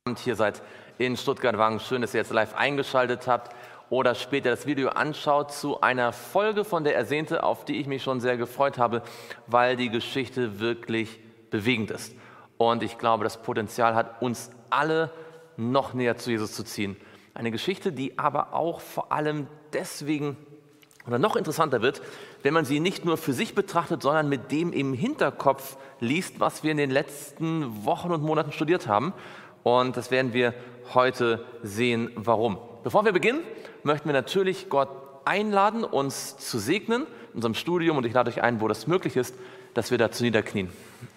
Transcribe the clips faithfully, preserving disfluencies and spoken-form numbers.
Hier seid in Stuttgart-Wangen. Schön, dass ihr jetzt live eingeschaltet habt oder später das Video anschaut zu einer Folge von der Ersehnte, auf die ich mich schon sehr gefreut habe, weil die Geschichte wirklich bewegend ist. Und ich glaube, das Potenzial hat, uns alle noch näher zu Jesus zu ziehen. Eine Geschichte, die aber auch vor allem deswegen oder noch interessanter wird, wenn man sie nicht nur für sich betrachtet, sondern mit dem im Hinterkopf liest, was wir in den letzten Wochen und Monaten studiert haben. Und das werden wir heute sehen, warum. Bevor wir beginnen, möchten wir natürlich Gott einladen, uns zu segnen in unserem Studium. Und ich lade euch ein, wo das möglich ist, dass wir dazu niederknien.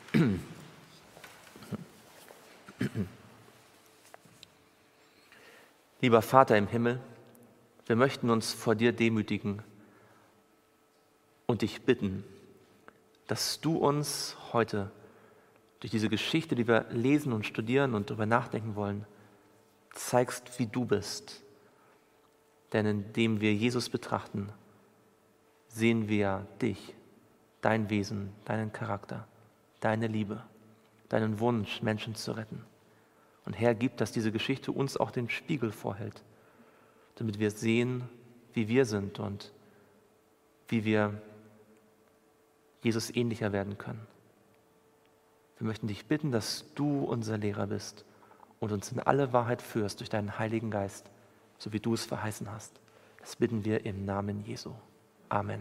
Lieber Vater im Himmel, wir möchten uns vor dir demütigen und dich bitten, dass du uns heute durch diese Geschichte, die wir lesen und studieren und darüber nachdenken wollen, zeigst, wie du bist. Denn indem wir Jesus betrachten, sehen wir dich, dein Wesen, deinen Charakter, deine Liebe, deinen Wunsch, Menschen zu retten. Und Herr, gib, dass diese Geschichte uns auch den Spiegel vorhält, damit wir sehen, wie wir sind und wie wir Jesus ähnlicher werden können. Wir möchten dich bitten, dass du unser Lehrer bist und uns in alle Wahrheit führst durch deinen Heiligen Geist, so wie du es verheißen hast. Das bitten wir im Namen Jesu. Amen.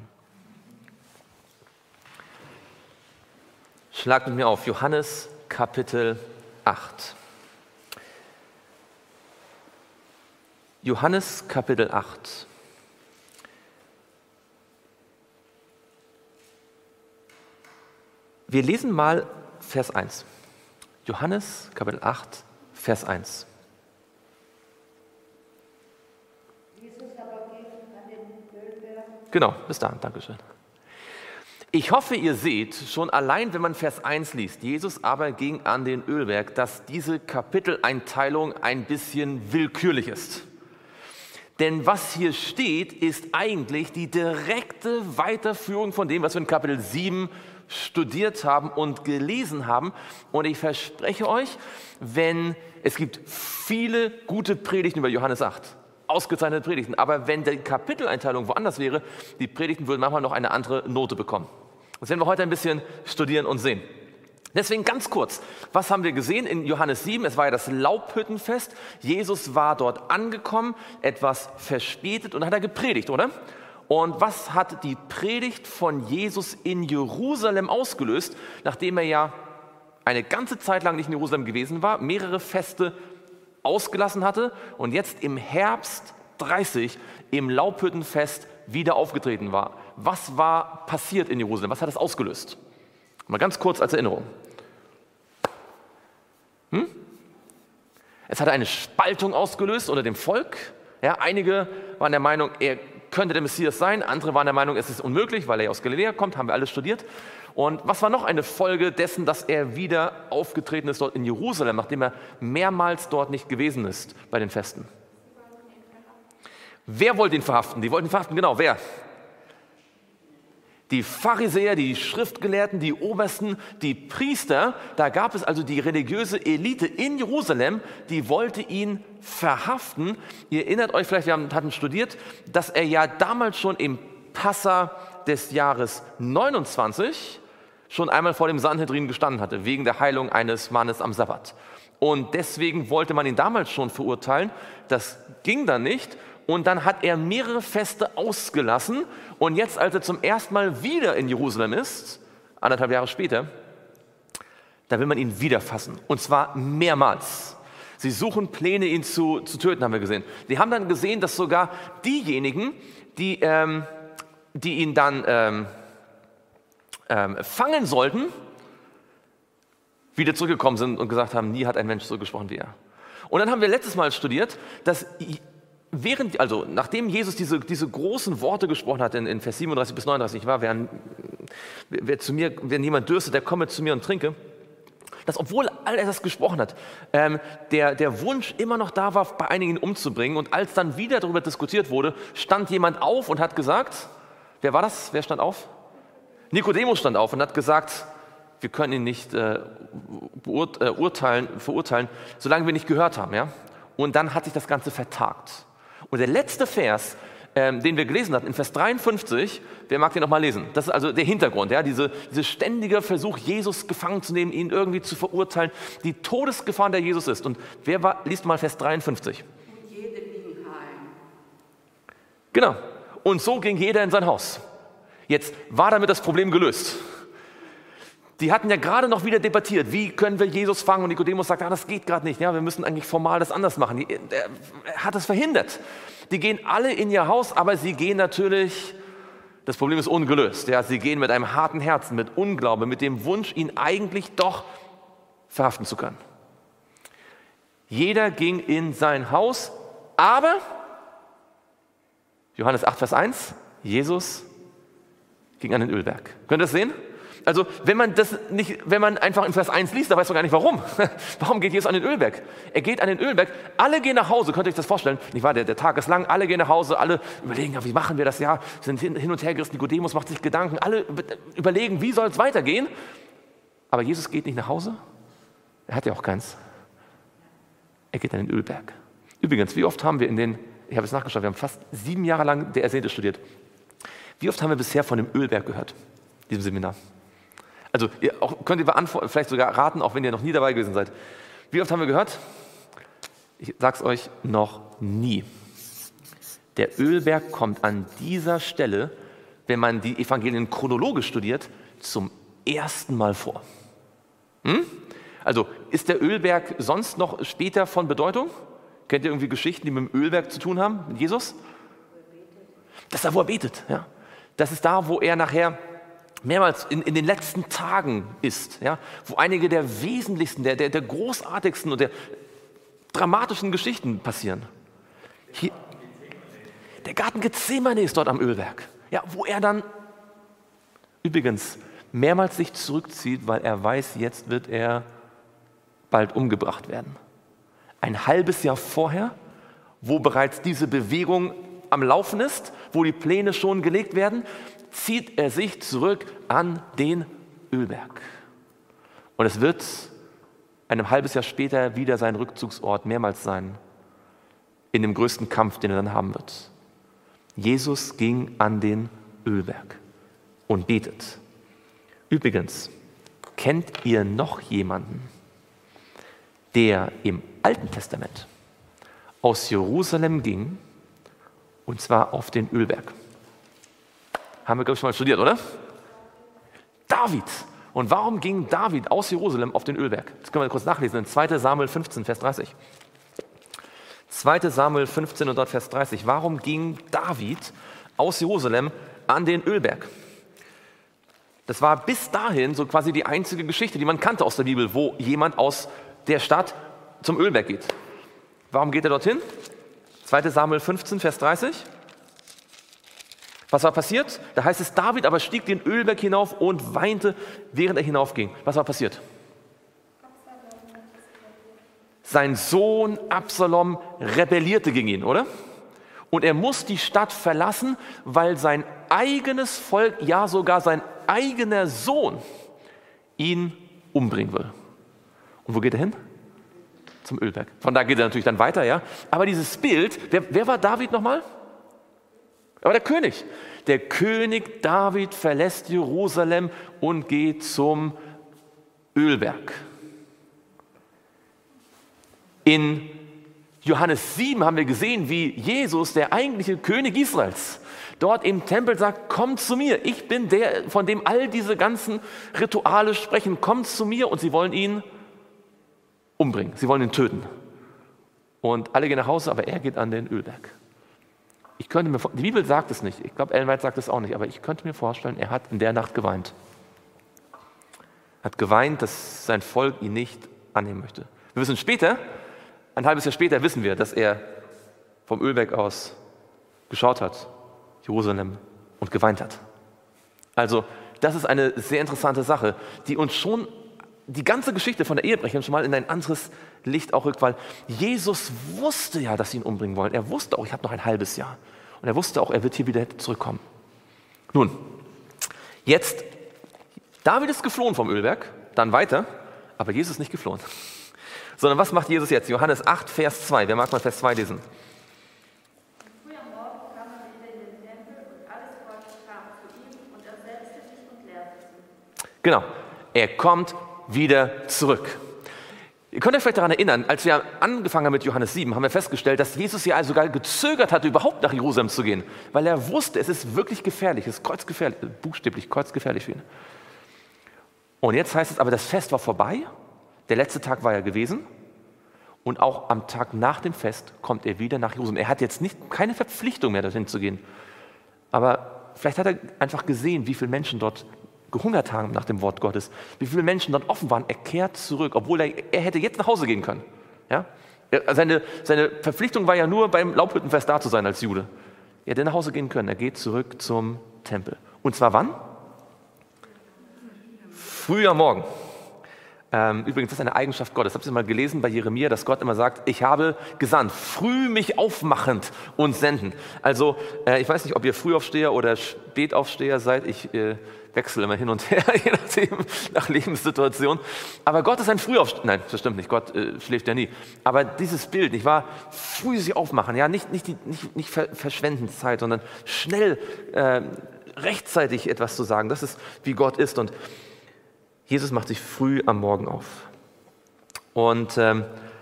Schlag mit mir auf Johannes Kapitel acht. Johannes Kapitel acht. Wir lesen mal Vers eins. Johannes Kapitel acht, Vers eins. Genau, bis dahin, Dankeschön. Ich hoffe, ihr seht schon allein, wenn man Vers eins liest, Jesus aber ging an den Ölberg, dass diese Kapiteleinteilung ein bisschen willkürlich ist. Denn was hier steht, ist eigentlich die direkte Weiterführung von dem, was wir in Kapitel sieben studiert haben und gelesen haben. Und ich verspreche euch, wenn es gibt viele gute Predigten über Johannes acht, ausgezeichnete Predigten, aber wenn die Kapiteleinteilung woanders wäre, die Predigten würden manchmal noch eine andere Note bekommen. Das werden wir heute ein bisschen studieren und sehen. Deswegen ganz kurz, was haben wir gesehen in Johannes sieben? Es war ja das Laubhüttenfest. Jesus war dort angekommen, etwas verspätet und dann hat er gepredigt, oder? Und was hat die Predigt von Jesus in Jerusalem ausgelöst, nachdem er ja eine ganze Zeit lang nicht in Jerusalem gewesen war, mehrere Feste ausgelassen hatte und jetzt im Herbst dreißig im Laubhüttenfest wieder aufgetreten war? Was war passiert in Jerusalem? Was hat es ausgelöst? Mal ganz kurz als Erinnerung. Hm? Es hatte eine Spaltung ausgelöst unter dem Volk. Ja, einige waren der Meinung, er könnte der Messias sein. Andere waren der Meinung, es ist unmöglich, weil er aus Galiläa kommt, haben wir alles studiert. Und was war noch eine Folge dessen, dass er wieder aufgetreten ist dort in Jerusalem, nachdem er mehrmals dort nicht gewesen ist bei den Festen? Wer wollte ihn verhaften? Die wollten ihn verhaften, genau, wer? Die Pharisäer, die Schriftgelehrten, die Obersten, die Priester, da gab es also die religiöse Elite in Jerusalem, die wollte ihn verhaften. Ihr erinnert euch vielleicht, wir haben, hatten studiert, dass er ja damals schon im Passa des Jahres neunundzwanzig schon einmal vor dem Sanhedrin gestanden hatte, wegen der Heilung eines Mannes am Sabbat. Und deswegen wollte man ihn damals schon verurteilen. Das ging dann nicht. Und dann hat er mehrere Feste ausgelassen. Und jetzt, als er zum ersten Mal wieder in Jerusalem ist, anderthalb Jahre später, da will man ihn wieder fassen. Und zwar mehrmals. Sie suchen Pläne, ihn zu, zu töten, haben wir gesehen. Sie haben dann gesehen, dass sogar diejenigen, die, ähm, die ihn dann ähm, ähm, fangen sollten, wieder zurückgekommen sind und gesagt haben, nie hat ein Mensch so gesprochen wie er. Und dann haben wir letztes Mal studiert, dass während, also nachdem Jesus diese, diese großen Worte gesprochen hat, in, in Vers siebenunddreißig bis neununddreißig, war, wer, wer zu mir, wenn jemand dürstet, der komme zu mir und trinke, dass obwohl all das gesprochen hat, ähm, der, der Wunsch immer noch da war, bei einigen umzubringen. Und als dann wieder darüber diskutiert wurde, stand jemand auf und hat gesagt, wer war das? Wer stand auf? Nikodemus stand auf und hat gesagt, wir können ihn nicht äh, beurt, äh, urteilen, verurteilen, solange wir nicht gehört haben. Ja? Und dann hat sich das Ganze vertagt. Und der letzte Vers, ähm, den wir gelesen hatten, in Vers dreiundfünfzig, wer mag den nochmal lesen? Das ist also der Hintergrund, ja? Diese, diese ständige Versuch, Jesus gefangen zu nehmen, ihn irgendwie zu verurteilen, die Todesgefahr, der Jesus ist. Und wer war, liest mal Vers dreiundfünfzig. Und jeder ging heim. Genau. Und so ging jeder in sein Haus. Jetzt war damit das Problem gelöst. Die hatten ja gerade noch wieder debattiert, wie können wir Jesus fangen? Und Nikodemus sagt, ah, das geht gerade nicht, ja, wir müssen eigentlich formal das anders machen. Die, er, er hat es verhindert. Die gehen alle in ihr Haus, aber sie gehen natürlich, das Problem ist ungelöst. Ja, sie gehen mit einem harten Herzen, mit Unglaube, mit dem Wunsch, ihn eigentlich doch verhaften zu können. Jeder ging in sein Haus, aber, Johannes acht, Vers eins, Jesus ging an den Ölberg. Könnt ihr das sehen? Also wenn man das nicht, wenn man einfach in Vers eins liest, da weiß man gar nicht warum. Warum geht Jesus an den Ölberg? Er geht an den Ölberg, alle gehen nach Hause, könnt ihr euch das vorstellen? Nicht wahr? Der, der Tag ist lang, alle gehen nach Hause, alle überlegen, ja, wie machen wir das? Ja, sind hin, hin und her gerissen, Nikodemus macht sich Gedanken, alle überlegen, wie soll es weitergehen? Aber Jesus geht nicht nach Hause, er hat ja auch keins. Er geht an den Ölberg. Übrigens, wie oft haben wir in den, ich habe es nachgeschaut, wir haben fast sieben Jahre lang der Ersehnte studiert. Wie oft haben wir bisher von dem Ölberg gehört, diesem Seminar? Also ihr auch, könnt ihr vielleicht sogar raten, auch wenn ihr noch nie dabei gewesen seid. Wie oft haben wir gehört? Ich sage es euch, noch nie. Der Ölberg kommt an dieser Stelle, wenn man die Evangelien chronologisch studiert, zum ersten Mal vor. Hm? Also ist der Ölberg sonst noch später von Bedeutung? Kennt ihr irgendwie Geschichten, die mit dem Ölberg zu tun haben, mit Jesus? Das ist da, wo er betet. Ja? Das ist da, wo er nachher mehrmals in, in den letzten Tagen ist, ja, wo einige der wesentlichsten, der, der, der großartigsten und der dramatischen Geschichten passieren. Hier, der Garten Gethsemane ist dort am Ölberg, ja, wo er dann übrigens mehrmals sich zurückzieht, weil er weiß, jetzt wird er bald umgebracht werden. Ein halbes Jahr vorher, wo bereits diese Bewegung am Laufen ist, wo die Pläne schon gelegt werden, zieht er sich zurück an den Ölberg. Und es wird ein halbes Jahr später wieder sein Rückzugsort mehrmals sein, in dem größten Kampf, den er dann haben wird. Jesus ging an den Ölberg und betet. Übrigens, kennt ihr noch jemanden, der im Alten Testament aus Jerusalem ging, und zwar auf den Ölberg? Haben wir, glaube ich, schon mal studiert, oder? David. Und warum ging David aus Jerusalem auf den Ölberg? Das können wir kurz nachlesen in zweiter Samuel fünfzehn, Vers dreißig. zweiter Samuel fünfzehn und dort Vers dreißig. Warum ging David aus Jerusalem an den Ölberg? Das war bis dahin so quasi die einzige Geschichte, die man kannte aus der Bibel, wo jemand aus der Stadt zum Ölberg geht. Warum geht er dorthin? zweiter Samuel fünfzehn, Vers dreißig. Was war passiert? Da heißt es, David aber stieg den Ölberg hinauf und weinte, während er hinaufging. Was war passiert? Sein Sohn Absalom rebellierte gegen ihn, oder? Und er muss die Stadt verlassen, weil sein eigenes Volk, ja sogar sein eigener Sohn, ihn umbringen will. Und wo geht er hin? Zum Ölberg. Von da geht er natürlich dann weiter, ja. Aber dieses Bild, wer, wer war David nochmal? Aber der König, der König David verlässt Jerusalem und geht zum Ölberg. In Johannes sieben haben wir gesehen, wie Jesus, der eigentliche König Israels, dort im Tempel sagt, kommt zu mir, ich bin der, von dem all diese ganzen Rituale sprechen, kommt zu mir, und sie wollen ihn umbringen, sie wollen ihn töten. Und alle gehen nach Hause, aber er geht an den Ölberg. Ich könnte mir, die Bibel sagt es nicht, ich glaube, Ellen White sagt es auch nicht, aber ich könnte mir vorstellen, er hat in der Nacht geweint. Er hat geweint, dass sein Volk ihn nicht annehmen möchte. Wir wissen später, ein halbes Jahr später wissen wir, dass er vom Ölberg aus geschaut hat, Jerusalem, und geweint hat. Also das ist eine sehr interessante Sache, die uns schon die ganze Geschichte von der Ehebrecherin schon mal in ein anderes Licht auch rückt, weil Jesus wusste ja, dass sie ihn umbringen wollen. Er wusste auch, ich habe noch ein halbes Jahr. Und er wusste auch, er wird hier wieder zurückkommen. Nun, jetzt, David ist geflohen vom Ölberg dann weiter, aber Jesus ist nicht geflohen. Sondern was macht Jesus jetzt? Johannes acht, Vers zwei. Wer mag mal Vers zwei lesen? Früh am Morgen kam er wieder in den Tempel und alles Volk kam zu ihm und er setzte sich und lehrte sie. Genau, er kommt wieder zurück. Ihr könnt euch vielleicht daran erinnern, als wir angefangen haben mit Johannes sieben, haben wir festgestellt, dass Jesus ja sogar gezögert hatte, überhaupt nach Jerusalem zu gehen, weil er wusste, es ist wirklich gefährlich, es ist kreuzgefährlich, buchstäblich kreuzgefährlich für ihn. Und jetzt heißt es aber, das Fest war vorbei, der letzte Tag war ja gewesen und auch am Tag nach dem Fest kommt er wieder nach Jerusalem. Er hat jetzt nicht, keine Verpflichtung mehr, dorthin zu gehen, aber vielleicht hat er einfach gesehen, wie viele Menschen dort gehungert haben nach dem Wort Gottes, wie viele Menschen dort offen waren. Er kehrt zurück, obwohl er, er hätte jetzt nach Hause gehen können. Ja? Er, seine, seine Verpflichtung war ja nur, beim Laubhüttenfest da zu sein als Jude. Er hätte nach Hause gehen können. Er geht zurück zum Tempel. Und zwar wann? Früh am Morgen. Ähm, übrigens, das ist eine Eigenschaft Gottes. Habt ihr mal gelesen bei Jeremia, dass Gott immer sagt, ich habe gesandt, früh mich aufmachend und senden. Also, äh, ich weiß nicht, ob ihr Frühaufsteher oder Spätaufsteher seid. Ich äh, wechsle immer hin und her, je nachdem, nach Lebenssituation. Aber Gott ist ein Frühaufsteher. Nein, das stimmt nicht. Gott äh, schläft ja nie. Aber dieses Bild, nicht wahr? Früh sich aufmachen, ja, nicht, nicht, die, nicht, nicht verschwenden Zeit, sondern schnell, äh, rechtzeitig etwas zu sagen. Das ist, wie Gott ist. Und Jesus macht sich früh am Morgen auf. Und ähm,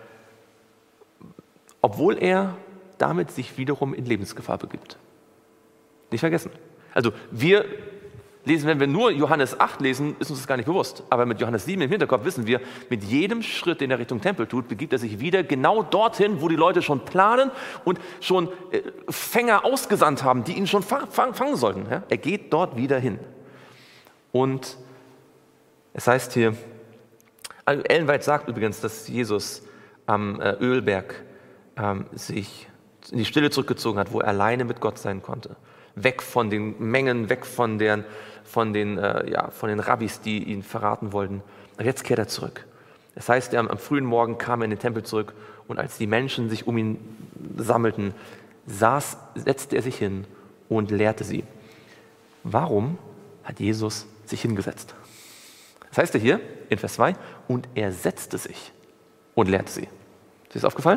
obwohl er damit sich wiederum in Lebensgefahr begibt. Nicht vergessen. Also wir lesen, wenn wir nur Johannes acht lesen, ist uns das gar nicht bewusst. Aber mit Johannes sieben im Hinterkopf wissen wir, mit jedem Schritt, den er Richtung Tempel tut, begibt er sich wieder genau dorthin, wo die Leute schon planen und schon äh, Fänger ausgesandt haben, die ihn schon fang, fang, fangen sollten. Ja? Er geht dort wieder hin. Und es heißt hier, Ellen White sagt übrigens, dass Jesus am äh, Ölberg ähm, sich in die Stille zurückgezogen hat, wo er alleine mit Gott sein konnte. Weg von den Mengen, weg von, deren, von, den, äh, ja, von den Rabbis, die ihn verraten wollten. Und jetzt kehrt er zurück. Das heißt, er, am, am frühen Morgen kam er in den Tempel zurück und als die Menschen sich um ihn sammelten, saß, setzte er sich hin und lehrte sie. Warum hat Jesus sich hingesetzt? Das heißt er hier in Vers zwei, und er setzte sich und lehrte sie. Ist dir das aufgefallen?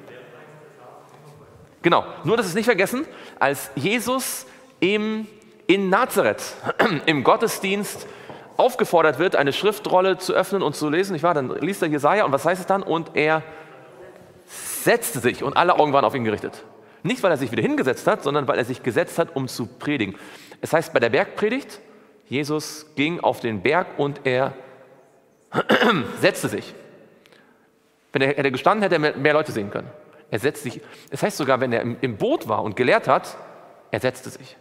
Genau, nur das ist nicht vergessen, als Jesus im, in Nazareth im Gottesdienst aufgefordert wird, eine Schriftrolle zu öffnen und zu lesen, nicht wahr? Dann liest er Jesaja und was heißt es dann? Und er setzte sich und alle Augen waren auf ihn gerichtet. Nicht, weil er sich wieder hingesetzt hat, sondern weil er sich gesetzt hat, um zu predigen. Es heißt bei der Bergpredigt, Jesus ging auf den Berg und er setzte sich. Wenn er hätte gestanden, hätte er mehr, mehr Leute sehen können. Er setzte sich. Es heißt sogar, wenn er im, im Boot war und gelehrt hat, er setzte sich.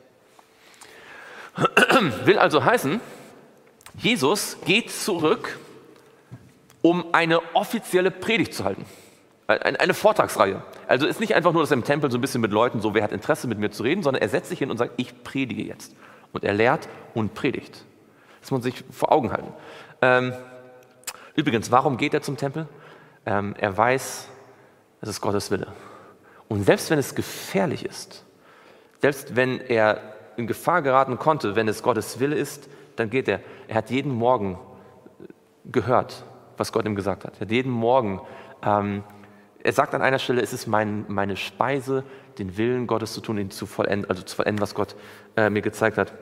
Will also heißen, Jesus geht zurück, um eine offizielle Predigt zu halten. Eine, eine Vortragsreihe. Also ist nicht einfach nur, dass er im Tempel so ein bisschen mit Leuten, so wer hat Interesse mit mir zu reden, sondern er setzt sich hin und sagt, ich predige jetzt. Und er lehrt und predigt. Das muss man sich vor Augen halten. Ähm, übrigens, warum geht er zum Tempel? Ähm, er weiß, es ist Gottes Wille. Und selbst wenn es gefährlich ist, selbst wenn er in Gefahr geraten konnte, wenn es Gottes Wille ist, dann geht er. Er hat jeden Morgen gehört, was Gott ihm gesagt hat. Er hat jeden Morgen, ähm, er sagt an einer Stelle, es ist mein, meine Speise, den Willen Gottes zu tun, ihn zu vollenden, also zu vollenden, was Gott äh, mir gezeigt hat.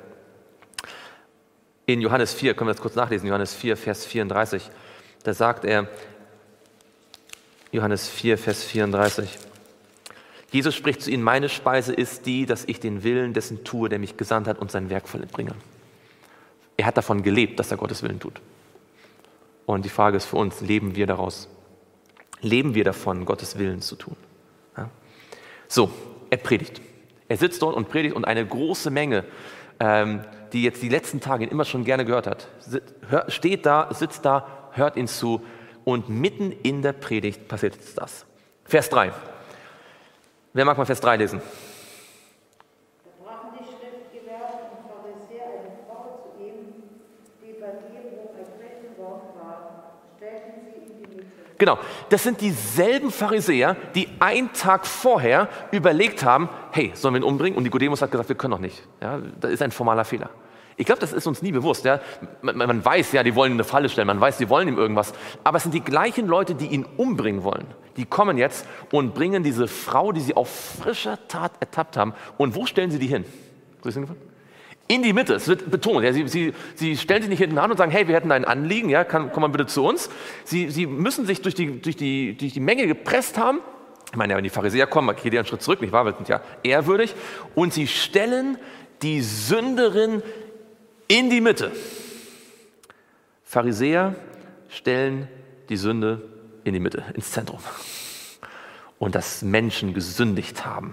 In Johannes vier, können wir das kurz nachlesen, Johannes vier, Vers vierunddreißig, da sagt er, Johannes vier, Vers vierunddreißig, Jesus spricht zu ihnen, meine Speise ist die, dass ich den Willen dessen tue, der mich gesandt hat und sein Werk vollbringe. Er hat davon gelebt, dass er Gottes Willen tut. Und die Frage ist für uns, leben wir daraus? Leben wir davon, Gottes Willen zu tun? Ja. So, er predigt. Er sitzt dort und predigt und eine große Menge, ähm, die jetzt die letzten Tage ihn immer schon gerne gehört hat, steht da, sitzt da, hört ihn zu und mitten in der Predigt passiert jetzt das. Vers drei. Wer mag mal Vers drei lesen? Da brachen die Schriftgelehrten und Pharisäer eine Frau zu ihm, die bei Gebung ergriffen worden war, stellten sie in die Mitte. Genau, das sind dieselben Pharisäer, die einen Tag vorher überlegt haben, hey, sollen wir ihn umbringen? Und Nikodemus hat gesagt, wir können doch nicht. Ja, das ist ein formaler Fehler. Ich glaube, das ist uns nie bewusst. Ja? Man, man weiß, ja, die wollen ihm eine Falle stellen, man weiß, die wollen ihm irgendwas. Aber es sind die gleichen Leute, die ihn umbringen wollen. Die kommen jetzt und bringen diese Frau, die sie auf frischer Tat ertappt haben. Und wo stellen sie die hin? In die Mitte, es wird betont. Ja, sie, sie, sie stellen sich nicht hinten an und sagen, hey, wir hätten ein Anliegen, ja, kann, komm mal bitte zu uns. Sie, sie müssen sich durch die, durch, die, durch die Menge gepresst haben. Ich meine, ja, wenn die Pharisäer kommen, geht ihr einen Schritt zurück, nicht wahr? Wir sind ja ehrwürdig. Und sie stellen die Sünderin in die Mitte. Pharisäer stellen die Sünde in die Mitte, ins Zentrum. Und dass Menschen gesündigt haben.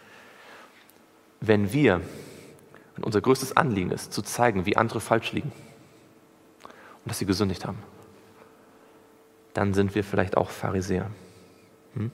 Wenn wir, und unser größtes Anliegen ist, zu zeigen, wie andere falsch liegen und dass sie gesündigt haben, dann sind wir vielleicht auch Pharisäer. Hm?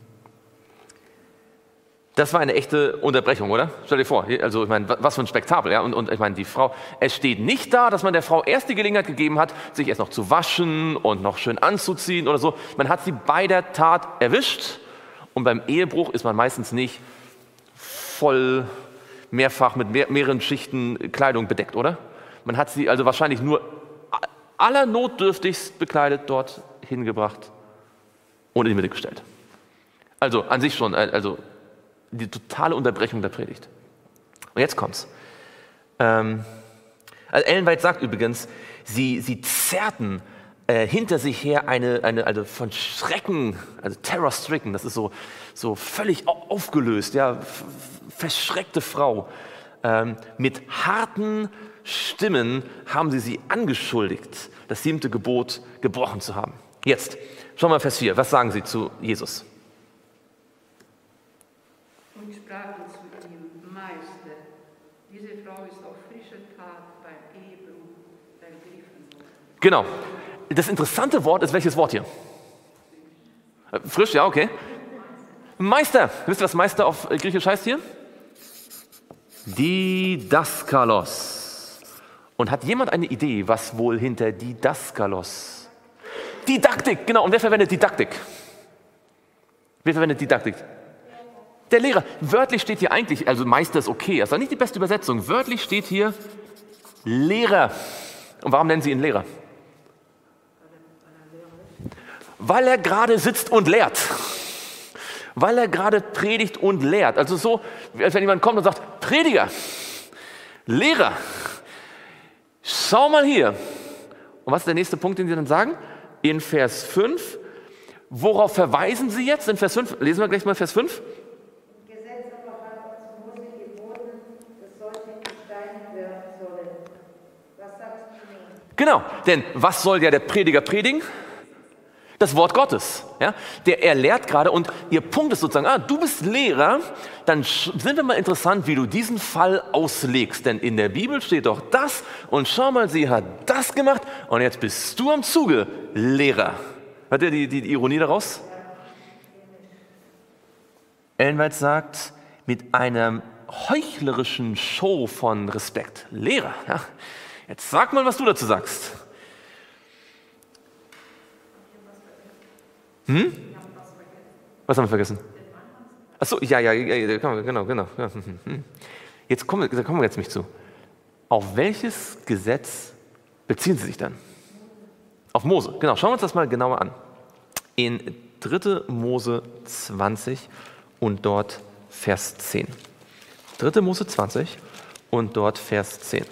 Das war eine echte Unterbrechung, oder? Stell dir vor, also ich meine, was für ein Spektakel, ja? Und, und ich meine, die Frau, es steht nicht da, dass man der Frau erst die Gelegenheit gegeben hat, sich erst noch zu waschen und noch schön anzuziehen oder so. Man hat sie bei der Tat erwischt und beim Ehebruch ist man meistens nicht voll mehrfach mit mehr, mehreren Schichten Kleidung bedeckt, oder? Man hat sie also wahrscheinlich nur allernotdürftigst bekleidet dort hingebracht und in die Mitte gestellt. Also an sich schon, also die totale Unterbrechung der Predigt. Und jetzt kommt's. Ähm, also Ellen White sagt übrigens, sie, sie zerrten äh, hinter sich her eine, eine also von Schrecken, also terror-stricken, das ist so, so völlig aufgelöst, ja, verschreckte Frau. Ähm, mit harten Stimmen haben sie sie angeschuldigt, das siebte Gebot gebrochen zu haben. Jetzt, schauen wir mal Vers vier, was sagen sie zu Jesus? Und sprachen zu ihm, Meister, diese Frau ist auf frische Tat beim Ehebruch ergriffen worden. Genau. Das interessante Wort ist welches Wort hier? Frisch, ja, okay. Meister. Wisst ihr, was Meister auf Griechisch heißt hier? Didaskalos. Und hat jemand eine Idee, was wohl hinter Didaskalos? Didaktik, genau. Und wer verwendet Didaktik? Wer verwendet Didaktik? Der Lehrer. Wörtlich steht hier eigentlich, also Meister ist okay, das ist nicht die beste Übersetzung. Wörtlich steht hier Lehrer. Und warum nennen sie ihn Lehrer? Weil er gerade sitzt und lehrt. Weil er gerade predigt und lehrt. Also so, als wenn jemand kommt und sagt, Prediger, Lehrer, schau mal hier. Und was ist der nächste Punkt, den sie dann sagen? In Vers fünf. Worauf verweisen sie jetzt? In Vers fünf, lesen wir gleich mal Vers fünf. Genau, denn was soll ja der Prediger predigen? Das Wort Gottes. Ja? Der, er lehrt gerade und ihr Punkt ist sozusagen, ah, du bist Lehrer, dann sind wir mal interessant, wie du diesen Fall auslegst. Denn in der Bibel steht doch das und schau mal, sie hat das gemacht und jetzt bist du am Zuge, Lehrer. Hört ihr die, die, die Ironie daraus? Ellen White sagt, mit einer heuchlerischen Show von Respekt. Lehrer, ja? Jetzt sag mal, was du dazu sagst. Hm? Was haben wir vergessen? Achso, ja, ja, ja, genau, genau. Jetzt kommen, da kommen wir jetzt mich zu. Auf welches Gesetz beziehen sie sich dann? Auf Mose, genau. Schauen wir uns das mal genauer an. In dritte Mose zwanzig und dort Vers zehn. dritte Mose zwanzig und dort Vers zehn.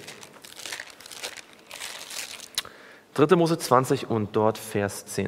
dritte Mose zwanzig und dort Vers zehn.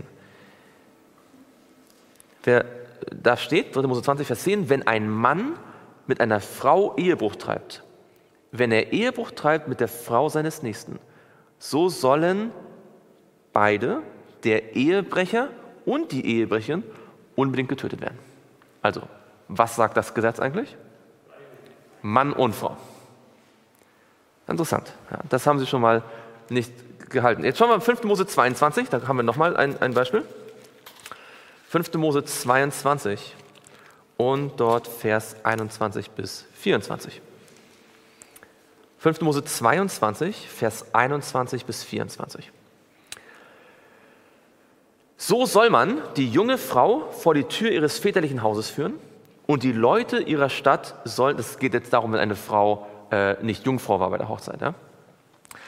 Wer, da steht, dritte Mose zwanzig, Vers zehn, wenn ein Mann mit einer Frau Ehebruch treibt, wenn er Ehebruch treibt mit der Frau seines Nächsten, so sollen beide, der Ehebrecher und die Ehebrecherin, unbedingt getötet werden. Also, was sagt das Gesetz eigentlich? Mann und Frau. Interessant. Ja, das haben sie schon mal nicht gehalten. Jetzt schauen wir fünfte Mose zweiundzwanzig, da haben wir nochmal ein, ein Beispiel. fünfte Mose zweiundzwanzig und dort Vers einundzwanzig bis vierundzwanzig. fünfte Mose zweiundzwanzig, Vers einundzwanzig bis vierundzwanzig. So soll man die junge Frau vor die Tür ihres väterlichen Hauses führen und die Leute ihrer Stadt sollen, es geht jetzt darum, wenn eine Frau äh, nicht Jungfrau war bei der Hochzeit, ja?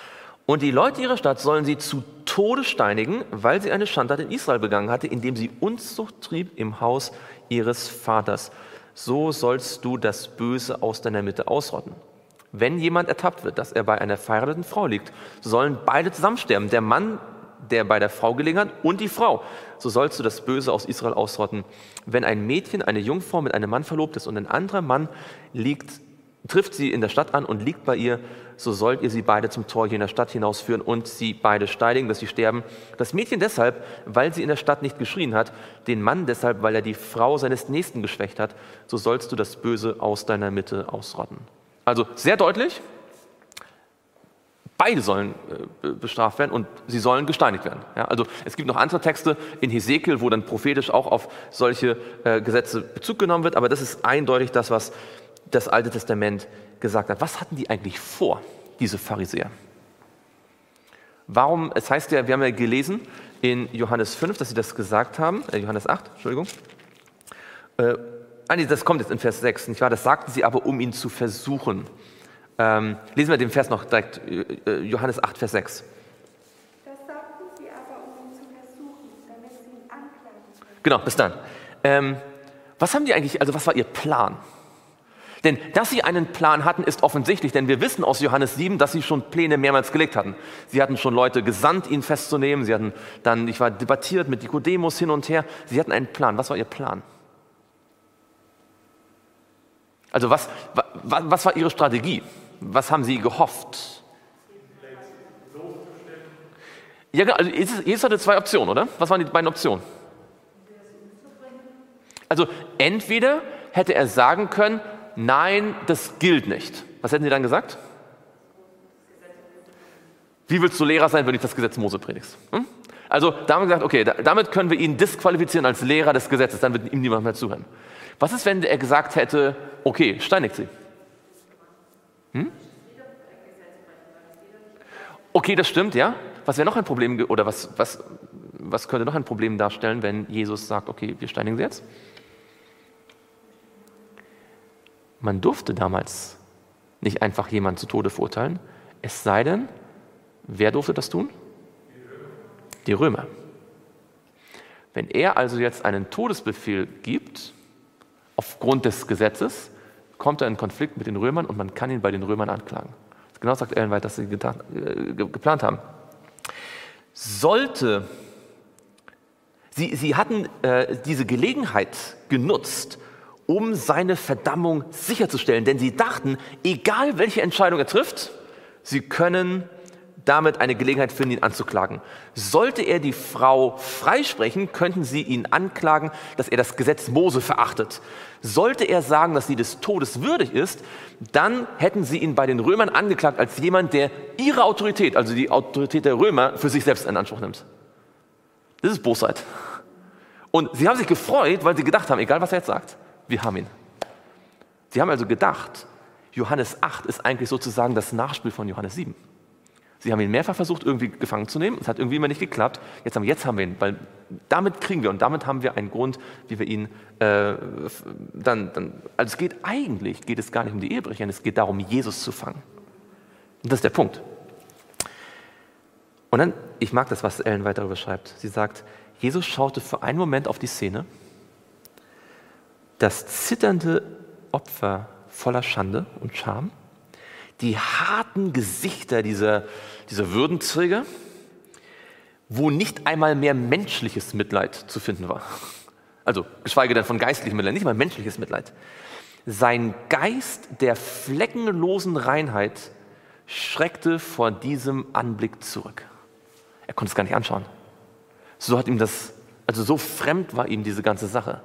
Und die Leute ihrer Stadt sollen sie zu Tode steinigen, weil sie eine Schandtat in Israel begangen hatte, indem sie Unzucht trieb im Haus ihres Vaters. So sollst du das Böse aus deiner Mitte ausrotten. Wenn jemand ertappt wird, dass er bei einer verheirateten Frau liegt, so sollen beide zusammen sterben, der Mann, der bei der Frau gelegen hat, und die Frau. So sollst du das Böse aus Israel ausrotten. Wenn ein Mädchen, eine Jungfrau mit einem Mann verlobt ist und ein anderer Mann liegt, trifft sie in der Stadt an und liegt bei ihr, so sollt ihr sie beide zum Tor jener Stadt hinausführen und sie beide steinigen, dass sie sterben. Das Mädchen deshalb, weil sie in der Stadt nicht geschrien hat, den Mann deshalb, weil er die Frau seines Nächsten geschwächt hat, so sollst du das Böse aus deiner Mitte ausrotten. Also sehr deutlich, beide sollen äh, bestraft werden und sie sollen gesteinigt werden. Ja, also es gibt noch andere Texte in Hesekiel, wo dann prophetisch auch auf solche äh, Gesetze Bezug genommen wird, aber das ist eindeutig das, was das Alte Testament gesagt hat. Was hatten die eigentlich vor, diese Pharisäer? Warum, es heißt ja, wir haben ja gelesen in Johannes fünf, dass sie das gesagt haben, äh, Johannes acht, Entschuldigung. Äh, ah nee, das kommt jetzt in Vers sechs, nicht wahr? Das sagten sie aber, um ihn zu versuchen. Ähm, lesen wir den Vers noch direkt, äh, Johannes acht, Vers sechs. Das sagten sie aber, um ihn zu versuchen, damit sie ihn anklagen können. Genau, bis dann. Ähm, was haben die eigentlich, also was war ihr Plan? Denn dass sie einen Plan hatten, ist offensichtlich, denn wir wissen aus Johannes sieben, dass sie schon Pläne mehrmals gelegt hatten. Sie hatten schon Leute gesandt, ihn festzunehmen. Sie hatten dann, ich war debattiert mit Nikodemus hin und her. Sie hatten einen Plan. Was war ihr Plan? Also was, was, was war ihre Strategie? Was haben sie gehofft? Ja, genau. Also Jesus hatte zwei Optionen, oder? Was waren die beiden Optionen? Also entweder hätte er sagen können, nein, das gilt nicht. Was hätten Sie dann gesagt? Wie willst du Lehrer sein, wenn du nicht das Gesetz Mose predigst? Hm? Also da haben wir gesagt, okay, damit können wir ihn disqualifizieren als Lehrer des Gesetzes, dann wird ihm niemand mehr zuhören. Was ist, wenn er gesagt hätte, okay, steinigt sie? Hm? Okay, das stimmt, ja. Was wäre noch ein Problem, oder was, was, was könnte noch ein Problem darstellen, wenn Jesus sagt, okay, wir steinigen sie jetzt? Man durfte damals nicht einfach jemanden zu Tode verurteilen, es sei denn, wer durfte das tun? Die Römer. Wenn er also jetzt einen Todesbefehl gibt, aufgrund des Gesetzes, kommt er in Konflikt mit den Römern und man kann ihn bei den Römern anklagen. Genau sagt Ellen White, dass sie getan, äh, geplant haben. Sollte, sie, sie hatten äh, diese Gelegenheit genutzt, um seine Verdammung sicherzustellen. Denn sie dachten, egal welche Entscheidung er trifft, sie können damit eine Gelegenheit finden, ihn anzuklagen. Sollte er die Frau freisprechen, könnten sie ihn anklagen, dass er das Gesetz Mose verachtet. Sollte er sagen, dass sie des Todes würdig ist, dann hätten sie ihn bei den Römern angeklagt als jemand, der ihre Autorität, also die Autorität der Römer, für sich selbst in Anspruch nimmt. Das ist Bosheit. Und sie haben sich gefreut, weil sie gedacht haben, egal was er jetzt sagt, wir haben ihn. Sie haben also gedacht, Johannes acht ist eigentlich sozusagen das Nachspiel von Johannes sieben. Sie haben ihn mehrfach versucht, irgendwie gefangen zu nehmen. Es hat irgendwie immer nicht geklappt. Jetzt haben, jetzt haben wir ihn, weil damit kriegen wir und damit haben wir einen Grund, wie wir ihn äh, dann, dann. Also es geht eigentlich, geht es gar nicht um die Ehebrecher, es geht darum, Jesus zu fangen. Und das ist der Punkt. Und dann, ich mag das, was Ellen weiter darüber schreibt. Sie sagt, Jesus schaute für einen Moment auf die Szene. Das zitternde Opfer voller Schande und Scham, die harten Gesichter dieser, dieser Würdenträger, wo nicht einmal mehr menschliches Mitleid zu finden war. Also geschweige denn von geistlichem Mitleid, nicht mal menschliches Mitleid. Sein Geist der fleckenlosen Reinheit schreckte vor diesem Anblick zurück. Er konnte es gar nicht anschauen. So hat ihm das, also so fremd war ihm diese ganze Sache.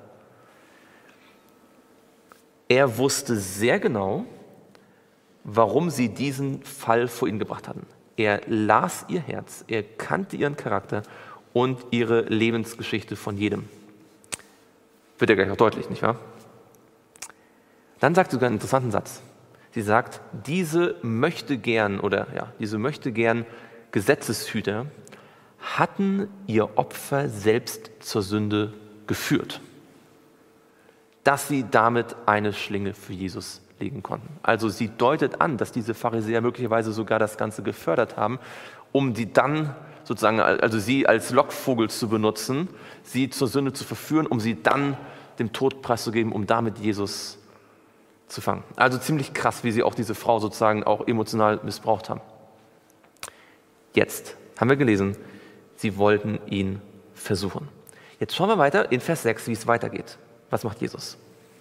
Er wusste sehr genau, warum sie diesen Fall vor ihn gebracht hatten. Er las ihr Herz, er kannte ihren Charakter und ihre Lebensgeschichte von jedem. Wird ja gleich auch deutlich, nicht wahr? Dann sagt sie sogar einen interessanten Satz. Sie sagt, diese möchte gern oder ja, diese möchte gern Gesetzeshüter hatten ihr Opfer selbst zur Sünde geführt, dass sie damit eine Schlinge für Jesus legen konnten. Also sie deutet an, dass diese Pharisäer möglicherweise sogar das Ganze gefördert haben, um die dann sozusagen, also sie als Lockvogel zu benutzen, sie zur Sünde zu verführen, um sie dann dem Tod preiszugeben, um damit Jesus zu fangen. Also ziemlich krass, wie sie auch diese Frau sozusagen auch emotional missbraucht haben. Jetzt haben wir gelesen, sie wollten ihn versuchen. Jetzt schauen wir weiter in Vers sechs, wie es weitergeht. Was macht Jesus?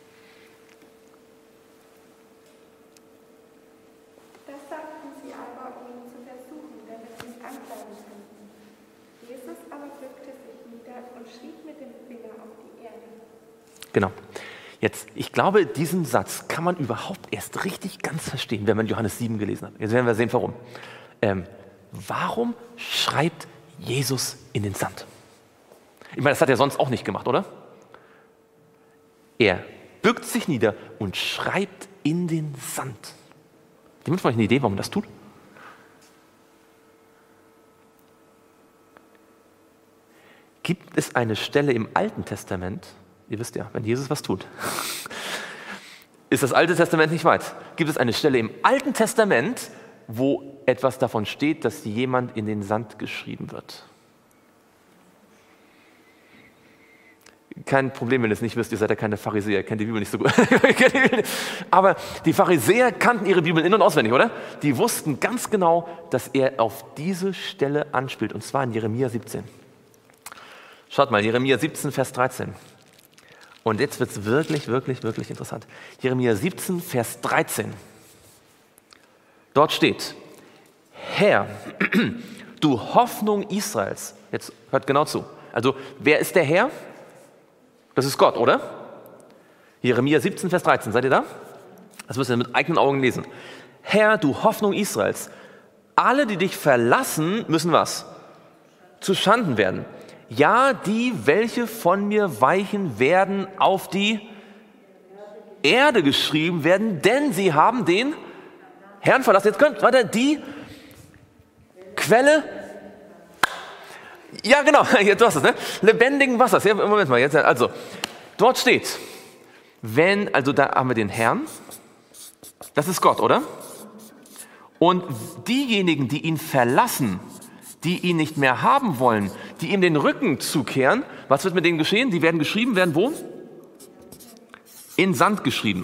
Das sagten sie aber, um ihn zu versuchen, damit sie ihn anklagen könnten. Jesus aber bückte sich nieder und schrieb mit dem Finger auf die Erde. Genau. Jetzt, ich glaube, diesen Satz kann man überhaupt erst richtig ganz verstehen, wenn man Johannes sieben gelesen hat. Jetzt werden wir sehen, warum. Ähm, warum schreibt Jesus in den Sand? Ich meine, das hat er sonst auch nicht gemacht, oder? Er bückt sich nieder und schreibt in den Sand. Jemand von euch eine Idee, warum er das tut? Gibt es eine Stelle im Alten Testament, ihr wisst ja, wenn Jesus was tut, ist das Alte Testament nicht weit. Gibt es eine Stelle im Alten Testament, wo etwas davon steht, dass jemand in den Sand geschrieben wird? Kein Problem, wenn ihr es nicht wisst, ihr seid ja keine Pharisäer, ihr kennt die Bibel nicht so gut. Aber die Pharisäer kannten ihre Bibel in- und auswendig, oder? Die wussten ganz genau, dass er auf diese Stelle anspielt, und zwar in Jeremia siebzehn. Schaut mal, Jeremia siebzehn, Vers dreizehn. Und jetzt wird es wirklich, wirklich, wirklich interessant. Jeremia siebzehn, Vers dreizehn. Dort steht: Herr, du Hoffnung Israels. Jetzt hört genau zu. Also, wer ist der Herr? Das ist Gott, oder? Jeremia siebzehn, Vers dreizehn. Seid ihr da? Das müsst ihr mit eigenen Augen lesen. Herr, du Hoffnung Israels. Alle, die dich verlassen, müssen was? Zu Schanden werden. Ja, die, welche von mir weichen, werden auf die Erde geschrieben werden, denn sie haben den Herrn verlassen. Jetzt könnt, warte, die Quelle, ja genau, jetzt hast du es, ne? Lebendigen Wassers. Ja, Moment mal, jetzt, also, dort steht, wenn, also da haben wir den Herrn, das ist Gott, oder? Und diejenigen, die ihn verlassen, die ihn nicht mehr haben wollen, die ihm den Rücken zukehren, was wird mit denen geschehen? Die werden geschrieben werden, wo? In Sand geschrieben.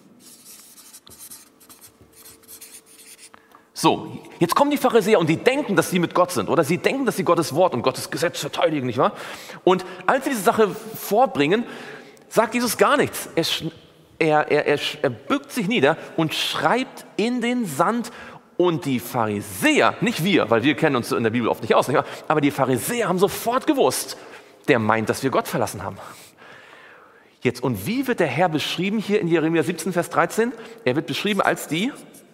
So, jetzt kommen die Pharisäer und die denken, dass sie mit Gott sind, oder? Sie denken, dass sie Gottes Wort und Gottes Gesetz verteidigen, nicht wahr? Und als sie diese Sache vorbringen, sagt Jesus gar nichts. Er, er, er, er, er bückt sich nieder und schreibt in den Sand. Und die Pharisäer, nicht wir, weil wir kennen uns in der Bibel oft nicht aus, nicht wahr? Aber die Pharisäer haben sofort gewusst, der meint, dass wir Gott verlassen haben. Jetzt, und wie wird der Herr beschrieben hier in Jeremia siebzehn, Vers dreizehn? Er wird beschrieben als die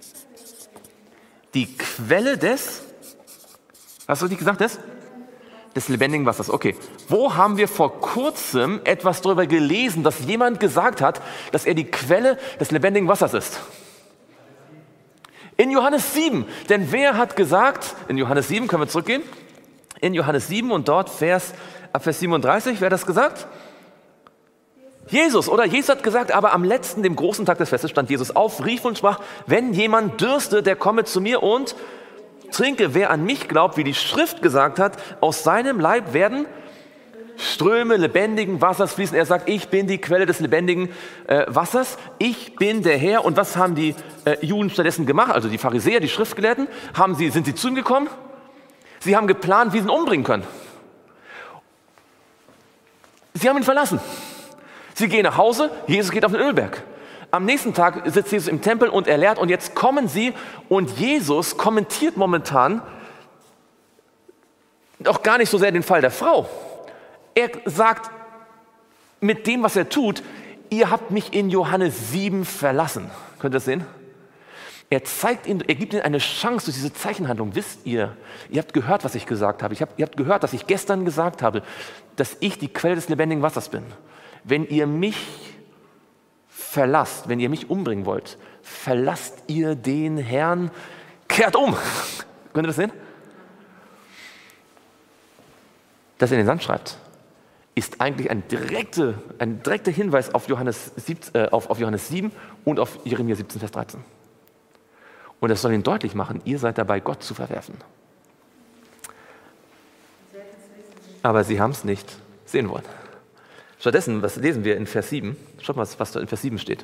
Die Quelle des, was hast du gesagt, des? Des lebendigen Wassers. Okay. Wo haben wir vor kurzem etwas darüber gelesen, dass jemand gesagt hat, dass er die Quelle des lebendigen Wassers ist? In Johannes sieben. Denn wer hat gesagt, in Johannes sieben, können wir zurückgehen? In Johannes sieben und dort Vers, ab Vers siebenunddreißig, wer hat das gesagt? Jesus, oder? Jesus hat gesagt, aber am letzten, dem großen Tag des Festes, stand Jesus auf, rief und sprach: Wenn jemand dürste, der komme zu mir und trinke. Wer an mich glaubt, wie die Schrift gesagt hat, aus seinem Leib werden Ströme lebendigen Wassers fließen. Er sagt, ich bin die Quelle des lebendigen äh, Wassers. Ich bin der Herr. Und was haben die äh, Juden stattdessen gemacht? Also die Pharisäer, die Schriftgelehrten, haben sie, sind sie zu ihm gekommen? Sie haben geplant, wie sie ihn umbringen können. Sie haben ihn verlassen. Sie gehen nach Hause, Jesus geht auf den Ölberg. Am nächsten Tag sitzt Jesus im Tempel und er lehrt, und jetzt kommen sie und Jesus kommentiert momentan auch gar nicht so sehr den Fall der Frau. Er sagt mit dem, was er tut, ihr habt mich in Johannes sieben verlassen. Könnt ihr das sehen? Er zeigt ihnen, er gibt ihnen eine Chance durch diese Zeichenhandlung. Wisst ihr, ihr habt gehört, was ich gesagt habe. Ich hab, ihr habt gehört, dass ich gestern gesagt habe, dass ich die Quelle des lebendigen Wassers bin. Wenn ihr mich verlasst, wenn ihr mich umbringen wollt, verlasst ihr den Herrn, kehrt um. Könnt ihr das sehen? Dass er in den Sand schreibt. ist eigentlich ein, direkte, ein direkter Hinweis auf Johannes, siebzehn, äh, auf, auf Johannes sieben und auf Jeremia siebzehn, Vers dreizehn. Und das soll ihnen deutlich machen, ihr seid dabei, Gott zu verwerfen. Aber sie haben es nicht sehen wollen. Stattdessen, was lesen wir in Vers sieben? Schaut mal, was da in Vers sieben steht.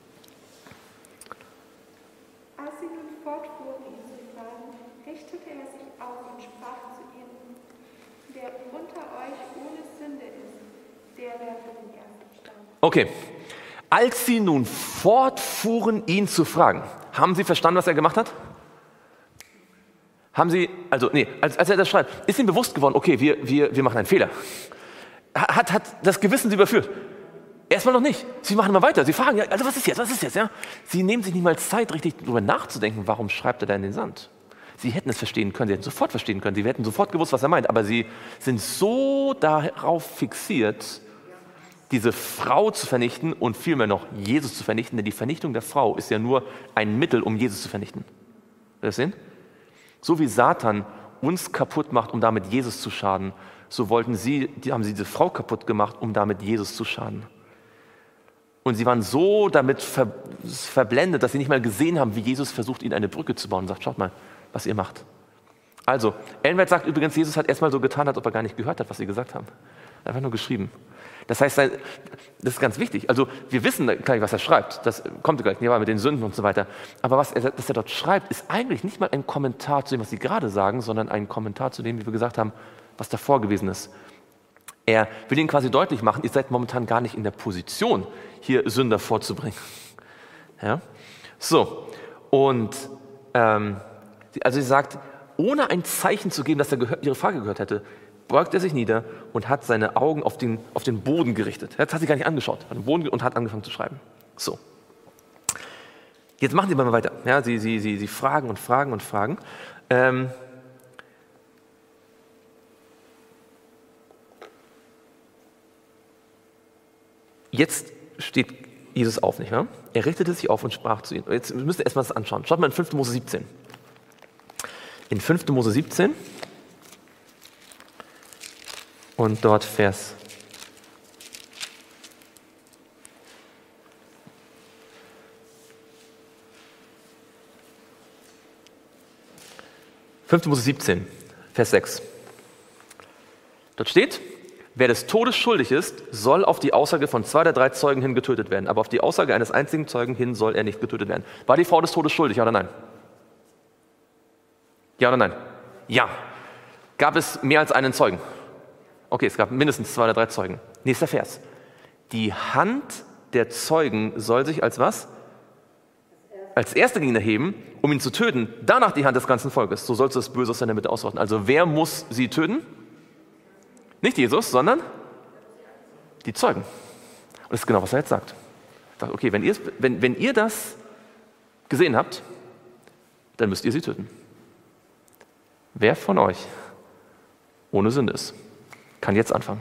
Als sie nun fortfuhren, ihn zu fragen, richtete er sich auf und sprach zu ihnen: Wer unter euch ohne Sünde ist, der werfe den ersten Stein. Okay, als sie nun fortfuhren, ihn zu fragen, haben sie verstanden, was er gemacht hat? Haben sie, also nee, als, als er das schreibt, ist ihm bewusst geworden, okay, wir, wir, wir machen einen Fehler. Hat, hat das Gewissen sie überführt? Erstmal noch nicht. Sie machen immer weiter. Sie fragen, ja, also was ist jetzt, was ist jetzt? Ja? Sie nehmen sich nicht mal Zeit, richtig darüber nachzudenken, warum schreibt er da in den Sand? Sie hätten es verstehen können, sie hätten sofort verstehen können, sie hätten sofort gewusst, was er meint, aber sie sind so darauf fixiert, diese Frau zu vernichten und vielmehr noch Jesus zu vernichten, denn die Vernichtung der Frau ist ja nur ein Mittel, um Jesus zu vernichten. Will ihr das sehen? So wie Satan uns kaputt macht, um damit Jesus zu schaden, so wollten sie, die haben sie diese Frau kaputt gemacht, um damit Jesus zu schaden. Und sie waren so damit ver, verblendet, dass sie nicht mal gesehen haben, wie Jesus versucht, ihnen eine Brücke zu bauen und sagt, schaut mal, was ihr macht. Also, Ellenwert sagt übrigens, Jesus hat erstmal so getan, als ob er gar nicht gehört hat, was sie gesagt haben. Einfach nur geschrieben. Das heißt, das ist ganz wichtig. Also wir wissen gleich, was er schreibt. Das kommt gleich, mit den Sünden und so weiter. Aber was er, was er dort schreibt, ist eigentlich nicht mal ein Kommentar zu dem, was sie gerade sagen, sondern ein Kommentar zu dem, wie wir gesagt haben, was davor gewesen ist. Er will ihnen quasi deutlich machen, ihr seid momentan gar nicht in der Position, hier Sünder vorzubringen. Ja? So, und ähm, also sie sagt, ohne ein Zeichen zu geben, dass er ihre Frage gehört hätte, beugt er sich nieder und hat seine Augen auf den, auf den Boden gerichtet. Das hat sie gar nicht angeschaut, hat den Boden und hat angefangen zu schreiben. So. Jetzt machen sie mal weiter. Ja, sie, sie, sie, sie fragen und fragen und fragen. Ähm, jetzt steht Jesus auf, nicht wahr? Er richtete sich auf und sprach zu ihnen. Jetzt müsst ihr erstmal das anschauen. Schaut mal in fünften Mose siebzehn. In fünften Mose siebzehn und dort Vers fünften Mose siebzehn, Vers sechs. Dort steht, wer des Todes schuldig ist, soll auf die Aussage von zwei oder drei Zeugen hin getötet werden, aber auf die Aussage eines einzigen Zeugen hin soll er nicht getötet werden. War die Frau des Todes schuldig, ja oder nein? Ja oder nein? Ja. Gab es mehr als einen Zeugen? Okay, es gab mindestens zwei oder drei Zeugen. Nächster Vers. Die Hand der Zeugen soll sich als was? Als erster gegen ihn erheben, um ihn zu töten. Danach die Hand des ganzen Volkes. So sollst du das Böse aus seiner Mitte ausrotten. Also wer muss sie töten? Nicht Jesus, sondern die Zeugen. Und das ist genau, was er jetzt sagt. Er sagt, okay, wenn, wenn, wenn ihr das gesehen habt, dann müsst ihr sie töten. Wer von euch ohne Sünde ist, kann jetzt anfangen.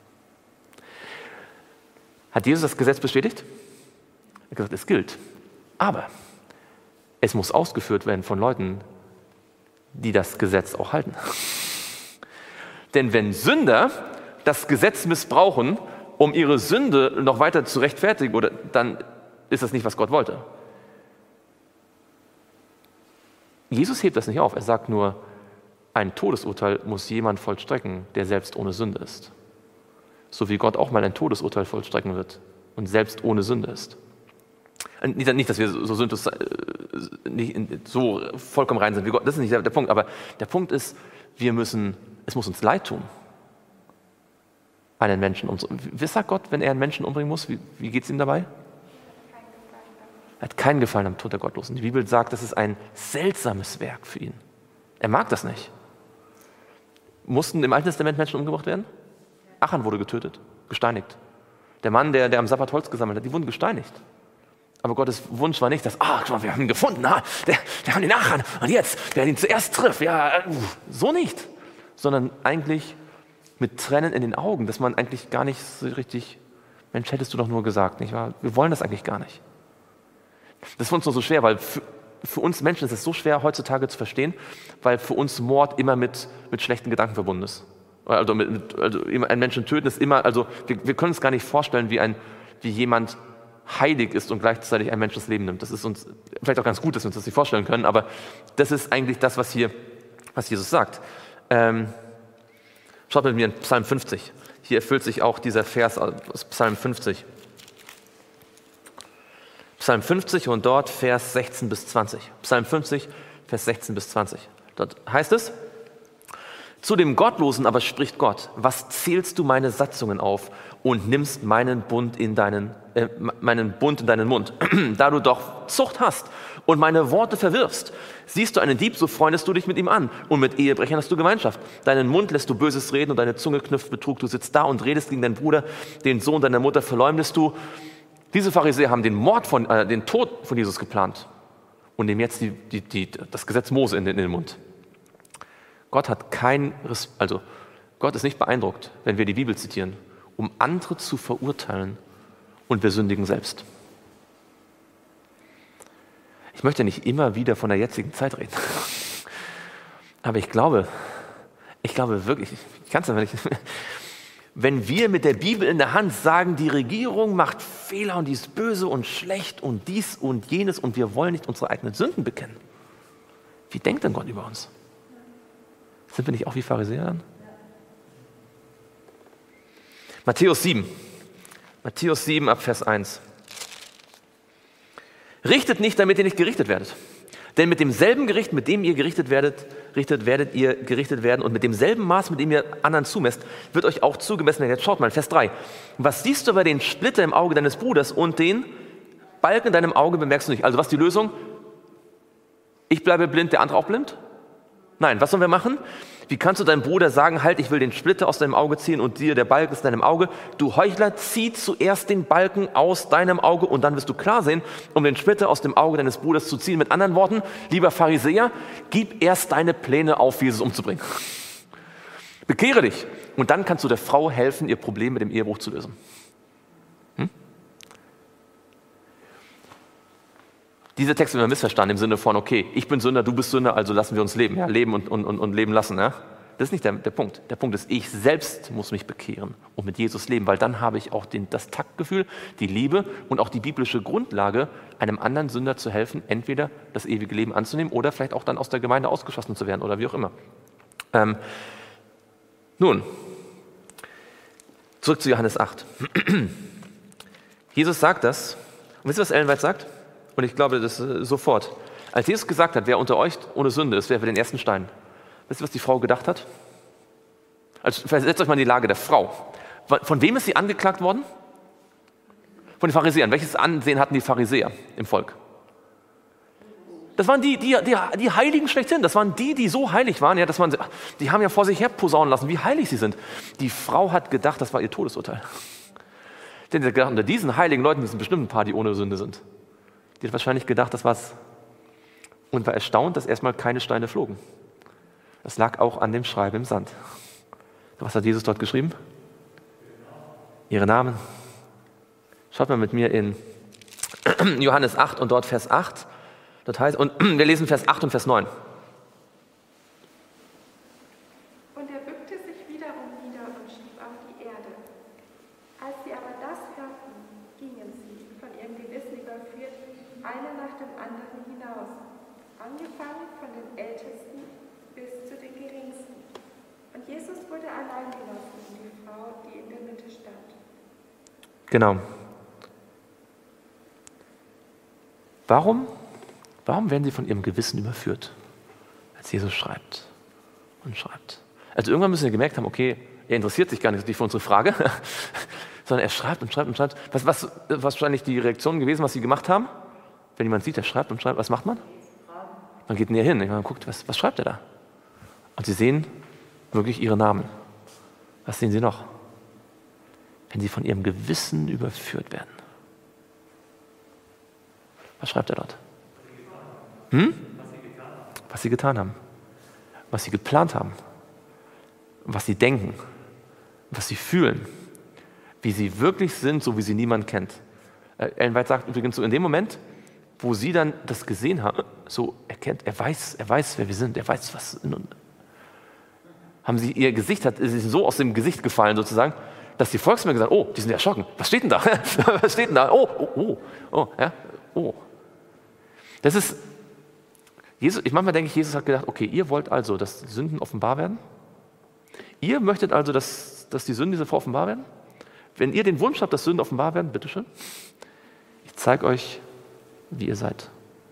Hat Jesus das Gesetz bestätigt? Er hat gesagt, es gilt. Aber es muss ausgeführt werden von Leuten, die das Gesetz auch halten. Denn wenn Sünder das Gesetz missbrauchen, um ihre Sünde noch weiter zu rechtfertigen, oder, dann ist das nicht, was Gott wollte. Jesus hebt das nicht auf. Er sagt nur, ein Todesurteil muss jemand vollstrecken, der selbst ohne Sünde ist. So wie Gott auch mal ein Todesurteil vollstrecken wird und selbst ohne Sünde ist. Nicht, dass wir so, sündlos, nicht so vollkommen rein sind wie Gott, das ist nicht der, der Punkt. Aber der Punkt ist, wir müssen, es muss uns leid tun, einen Menschen umzubringen. Was sagt Gott, wenn er einen Menschen umbringen muss? Wie, wie geht es ihm dabei? Er hat keinen Gefallen am Tod der Gottlosen. Die Bibel sagt, das ist ein seltsames Werk für ihn. Er mag das nicht. Mussten im Alten Testament Menschen umgebracht werden? Achan wurde getötet, gesteinigt. Der Mann, der, der am Sabbat Holz gesammelt hat, die wurden gesteinigt. Aber Gottes Wunsch war nicht, dass, ah, guck mal, wir haben ihn gefunden, ah, der, der haben den Achan und jetzt, wer ihn zuerst trifft, ja, so nicht. Sondern eigentlich mit Tränen in den Augen, dass man eigentlich gar nicht so richtig, Mensch, hättest du doch nur gesagt, nicht wahr? Wir wollen das eigentlich gar nicht. Das ist für uns nur so schwer, weil für, für uns Menschen ist es so schwer heutzutage zu verstehen, weil für uns Mord immer mit, mit schlechten Gedanken verbunden ist. Also, mit, mit, also einen Menschen töten ist immer, also wir, wir können uns gar nicht vorstellen, wie, ein, wie jemand heilig ist und gleichzeitig ein Mensch das Leben nimmt. Das ist uns vielleicht auch ganz gut, dass wir uns das nicht vorstellen können, aber das ist eigentlich das, was hier, was Jesus sagt. Ähm, schaut mit mir in Psalm fünfzig. Hier erfüllt sich auch dieser Vers aus Psalm fünfzig. Psalm fünfzig und dort Vers sechzehn bis zwanzig. Psalm fünfzig, Vers sechzehn bis zwanzig. Dort heißt es: Zu dem Gottlosen aber spricht Gott: Was zählst du meine Satzungen auf und nimmst meinen Bund in deinen, äh, meinen Bund in deinen Mund? Da du doch Zucht hast und meine Worte verwirfst. Siehst du einen Dieb, so freundest du dich mit ihm an, und mit Ehebrechern hast du Gemeinschaft. Deinen Mund lässt du Böses reden und deine Zunge knüpft Betrug. Du sitzt da und redest gegen deinen Bruder, den Sohn deiner Mutter verleumdest du. Diese Pharisäer haben den Mord von, äh, den Tod von Jesus geplant und nehmen jetzt die, die, die, das Gesetz Mose in den, in den Mund. Gott hat kein, also Gott ist nicht beeindruckt, wenn wir die Bibel zitieren, um andere zu verurteilen, und wir sündigen selbst. Ich möchte nicht immer wieder von der jetzigen Zeit reden, aber ich glaube, ich glaube wirklich, ich kann es einfach nicht. Wenn wir mit der Bibel in der Hand sagen, die Regierung macht Fehler und die ist böse und schlecht und dies und jenes und wir wollen nicht unsere eigenen Sünden bekennen, wie denkt denn Gott über uns? Sind wir nicht auch wie Pharisäer dann? Matthäus sieben. Matthäus sieben ab Vers eins. Richtet nicht, damit ihr nicht gerichtet werdet. Denn mit demselben Gericht, mit dem ihr gerichtet werdet, richtet, werdet ihr gerichtet werden, und mit demselben Maß, mit dem ihr anderen zumesst, wird euch auch zugemessen werden. Jetzt schaut mal, Vers drei. Was siehst du bei den Splitter im Auge deines Bruders und den Balken in deinem Auge bemerkst du nicht? Also was ist die Lösung? Ich bleibe blind, der andere auch blind? Nein, was sollen wir machen? Wie kannst du deinem Bruder sagen, halt, ich will den Splitter aus deinem Auge ziehen und dir der Balken ist in deinem Auge? Du Heuchler, zieh zuerst den Balken aus deinem Auge und dann wirst du klar sehen, um den Splitter aus dem Auge deines Bruders zu ziehen. Mit anderen Worten, lieber Pharisäer, gib erst deine Pläne auf, Jesus umzubringen. Bekehre dich und dann kannst du der Frau helfen, ihr Problem mit dem Ehebruch zu lösen. Hm? Dieser Text wird immer missverstanden im Sinne von, okay, ich bin Sünder, du bist Sünder, also lassen wir uns leben. Ja, leben und, und, und leben lassen. Ja? Das ist nicht der, der Punkt. Der Punkt ist, ich selbst muss mich bekehren und mit Jesus leben, weil dann habe ich auch den, das Taktgefühl, die Liebe und auch die biblische Grundlage, einem anderen Sünder zu helfen, entweder das ewige Leben anzunehmen oder vielleicht auch dann aus der Gemeinde ausgeschlossen zu werden oder wie auch immer. Ähm, nun, zurück zu Johannes acht. Jesus sagt das, und wisst ihr, was Ellen White sagt? Und ich glaube das äh, sofort. Als Jesus gesagt hat, wer unter euch ohne Sünde ist, werfe den ersten Stein. Wisst ihr, was die Frau gedacht hat? Also versetzt euch mal in die Lage der Frau. Von wem ist sie angeklagt worden? Von den Pharisäern. Welches Ansehen hatten die Pharisäer im Volk? Das waren die, die, die, die Heiligen schlechthin. Das waren die, die so heilig waren, ja, dass man, die haben ja vor sich her posaunen lassen, wie heilig sie sind. Die Frau hat gedacht, das war ihr Todesurteil. Denn sie gedacht, unter diesen heiligen Leuten sind bestimmt ein paar, die ohne Sünde sind. Die hat wahrscheinlich gedacht, das war's. Und war erstaunt, dass erstmal keine Steine flogen. Das lag auch an dem Schreiben im Sand. Was hat Jesus dort geschrieben? Ihre Namen. Schaut mal mit mir in Johannes acht und dort Vers acht. Das heißt, und wir lesen Vers acht und Vers neun. Und er bückte sich wiederum nieder und schrieb auf die Erde. Als sie aber das hörten, gingen sie, von ihrem Gewissen überführt, einer nach dem anderen hinaus, angefangen von den Ältesten bis zu den Geringsten. Und Jesus wurde allein gelassen und die Frau, die in der Mitte stand. Genau. Warum? Warum werden sie von ihrem Gewissen überführt, als Jesus schreibt und schreibt? Also irgendwann müssen sie gemerkt haben, okay, er interessiert sich gar nicht für unsere Frage, sondern er schreibt und schreibt und schreibt. Was, was, was wahrscheinlich die Reaktion gewesen, was sie gemacht haben? Wenn jemand sieht, er schreibt und schreibt, was macht man? Man geht näher hin, man guckt, was, was schreibt er da? Und sie sehen wirklich ihre Namen. Was sehen sie noch? Wenn sie von ihrem Gewissen überführt werden. Was schreibt er dort? Hm? Was sie getan haben. Was sie geplant haben. Was sie denken. Was sie fühlen. Wie sie wirklich sind, so wie sie niemand kennt. Ellen White sagt übrigens so, in dem Moment, wo sie dann das gesehen haben, so erkennt, er weiß, er weiß, wer wir sind, er weiß, was in uns. haben sie ihr Gesicht, hat, ist so aus dem Gesicht gefallen sozusagen, dass die Volksmenge gesagt haben, oh, die sind erschrocken. Was steht denn da? Was steht denn da? Oh, oh, oh, oh, ja, oh. Das ist, Jesus, ich manchmal denke ich, Jesus hat gedacht, okay, ihr wollt also, dass Sünden offenbar werden? Ihr möchtet also, dass, dass die Sünden dieser Frau offenbar werden? Wenn ihr den Wunsch habt, dass Sünden offenbar werden, bitteschön. Ich zeige euch, wie ihr seid.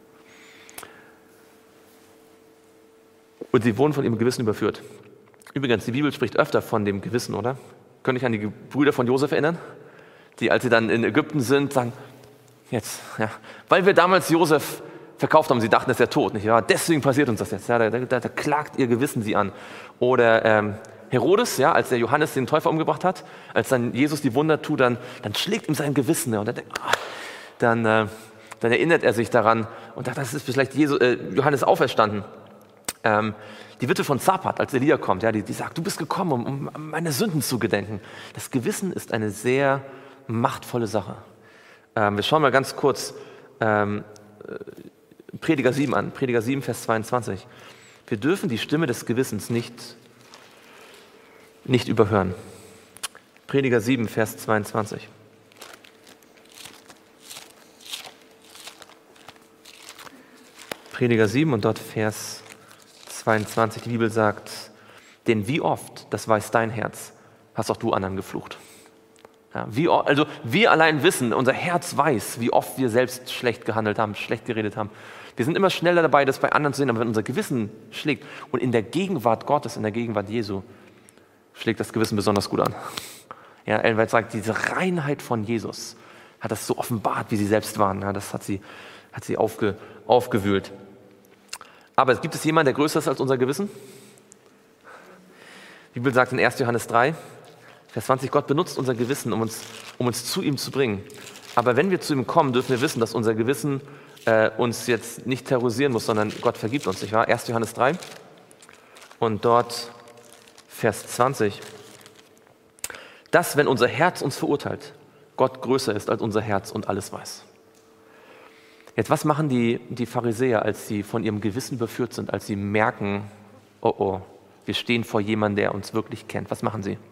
Und sie wurden von ihrem Gewissen überführt. Übrigens, die Bibel spricht öfter von dem Gewissen, oder? Könnt ihr euch an die Brüder von Josef erinnern? Die, als sie dann in Ägypten sind, sagen, jetzt, ja, weil wir damals Josef verkauft haben, sie dachten, dass er tot, nicht wahr? Deswegen passiert uns das jetzt. Ja, da, da, da klagt ihr Gewissen sie an. Oder ähm, Herodes, ja, als der Johannes den Täufer umgebracht hat, als dann Jesus die Wunder tut, dann, dann schlägt ihm sein Gewissen. Ja, und dann, ah, dann, äh, dann erinnert er sich daran und dachte, das ist vielleicht Jesus, äh, Johannes auferstanden. Ähm, die Witwe von Zapat, als Elia kommt, ja, die, die sagt, du bist gekommen, um, um meine Sünden zu gedenken. Das Gewissen ist eine sehr machtvolle Sache. Ähm, wir schauen mal ganz kurz ähm, Prediger sieben an, Prediger sieben, Vers zweiundzwanzig. Wir dürfen die Stimme des Gewissens nicht, nicht überhören. Prediger sieben, Vers zweiundzwanzig. Prediger sieben und dort Vers zweiundzwanzig. Die Bibel sagt, denn wie oft, das weiß dein Herz, hast auch du anderen geflucht. Ja, wie, also wir allein wissen, unser Herz weiß, wie oft wir selbst schlecht gehandelt haben, schlecht geredet haben. Wir sind immer schneller dabei, das bei anderen zu sehen, aber wenn unser Gewissen schlägt und in der Gegenwart Gottes, in der Gegenwart Jesu, schlägt das Gewissen besonders gut an. Ja, Ellen White sagt, diese Reinheit von Jesus hat das so offenbart, wie sie selbst waren. Ja, das hat sie, hat sie aufge, aufgewühlt. Aber gibt es jemanden, der größer ist als unser Gewissen? Die Bibel sagt in erster Johannes drei, Vers zwanzig, Gott benutzt unser Gewissen, um uns, um uns zu ihm zu bringen. Aber wenn wir zu ihm kommen, dürfen wir wissen, dass unser Gewissen äh, uns jetzt nicht terrorisieren muss, sondern Gott vergibt uns, nicht wahr? erster Johannes drei und dort Vers zwanzig. Dass, wenn unser Herz uns verurteilt, Gott größer ist als unser Herz und alles weiß. Jetzt, was machen die, die Pharisäer, als sie von ihrem Gewissen überführt sind, als sie merken, oh oh, wir stehen vor jemandem, der uns wirklich kennt. Was machen sie?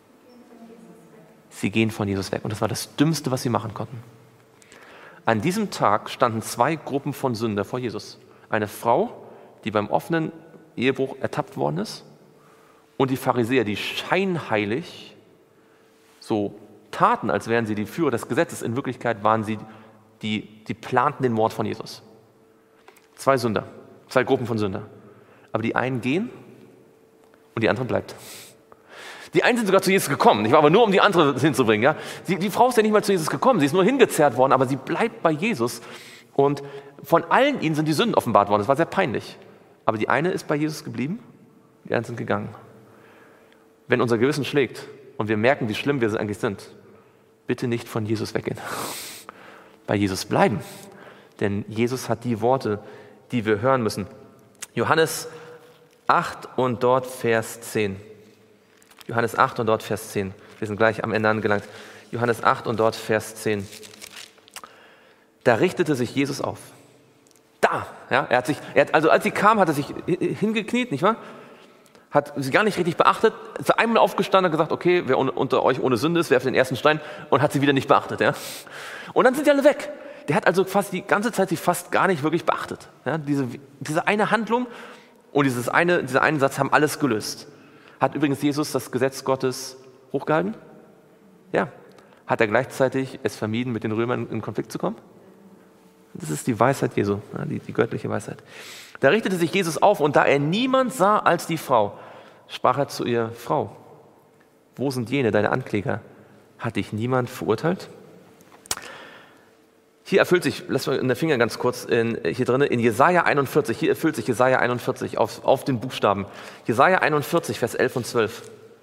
Sie gehen von Jesus weg. Und das war das Dümmste, was sie machen konnten. An diesem Tag standen zwei Gruppen von Sünder vor Jesus. Eine Frau, die beim offenen Ehebruch ertappt worden ist, und die Pharisäer, die scheinheilig so taten, als wären sie die Führer des Gesetzes. In Wirklichkeit waren sie die, die planten den Mord von Jesus. Zwei Sünder, zwei Gruppen von Sünder. Aber die einen gehen und die anderen bleibt. Die einen sind sogar zu Jesus gekommen, nicht wahr? Aber nur um die andere hinzubringen. Ja? Die, die Frau ist ja nicht mal zu Jesus gekommen, sie ist nur hingezerrt worden, aber sie bleibt bei Jesus. Und von allen ihnen sind die Sünden offenbart worden. Das war sehr peinlich. Aber die eine ist bei Jesus geblieben, die anderen sind gegangen. Wenn unser Gewissen schlägt und wir merken, wie schlimm wir eigentlich sind, bitte nicht von Jesus weggehen. Bei Jesus bleiben. Denn Jesus hat die Worte, die wir hören müssen. Johannes acht und dort Vers zehn. Johannes acht und dort Vers zehn. Wir sind gleich am Ende angelangt. Johannes acht und dort Vers zehn. Da richtete sich Jesus auf. Da, ja, er hat sich, er hat, also als sie kam, hat er sich hingekniet, nicht wahr? Hat sie gar nicht richtig beachtet, ist einmal aufgestanden und gesagt, okay, wer unter euch ohne Sünde ist, werft den ersten Stein, und hat sie wieder nicht beachtet. Ja? Und dann sind die alle weg. Der hat also fast die ganze Zeit sie fast gar nicht wirklich beachtet. Ja? Diese, diese eine Handlung und dieses eine, dieser einen Satz haben alles gelöst. Hat übrigens Jesus das Gesetz Gottes hochgehalten? Ja. Hat er gleichzeitig es vermieden, mit den Römern in Konflikt zu kommen? Das ist die Weisheit Jesu, ja, die, die göttliche Weisheit. Da richtete sich Jesus auf, und da er niemand sah als die Frau, sprach er zu ihr: Frau, wo sind jene, deine Ankläger? Hat dich niemand verurteilt? Hier erfüllt sich, lass mal in der Finger ganz kurz, in, hier drin, in Jesaja einundvierzig, hier erfüllt sich Jesaja einundvierzig auf, auf den Buchstaben. Jesaja einundvierzig, Vers elf und zwölf.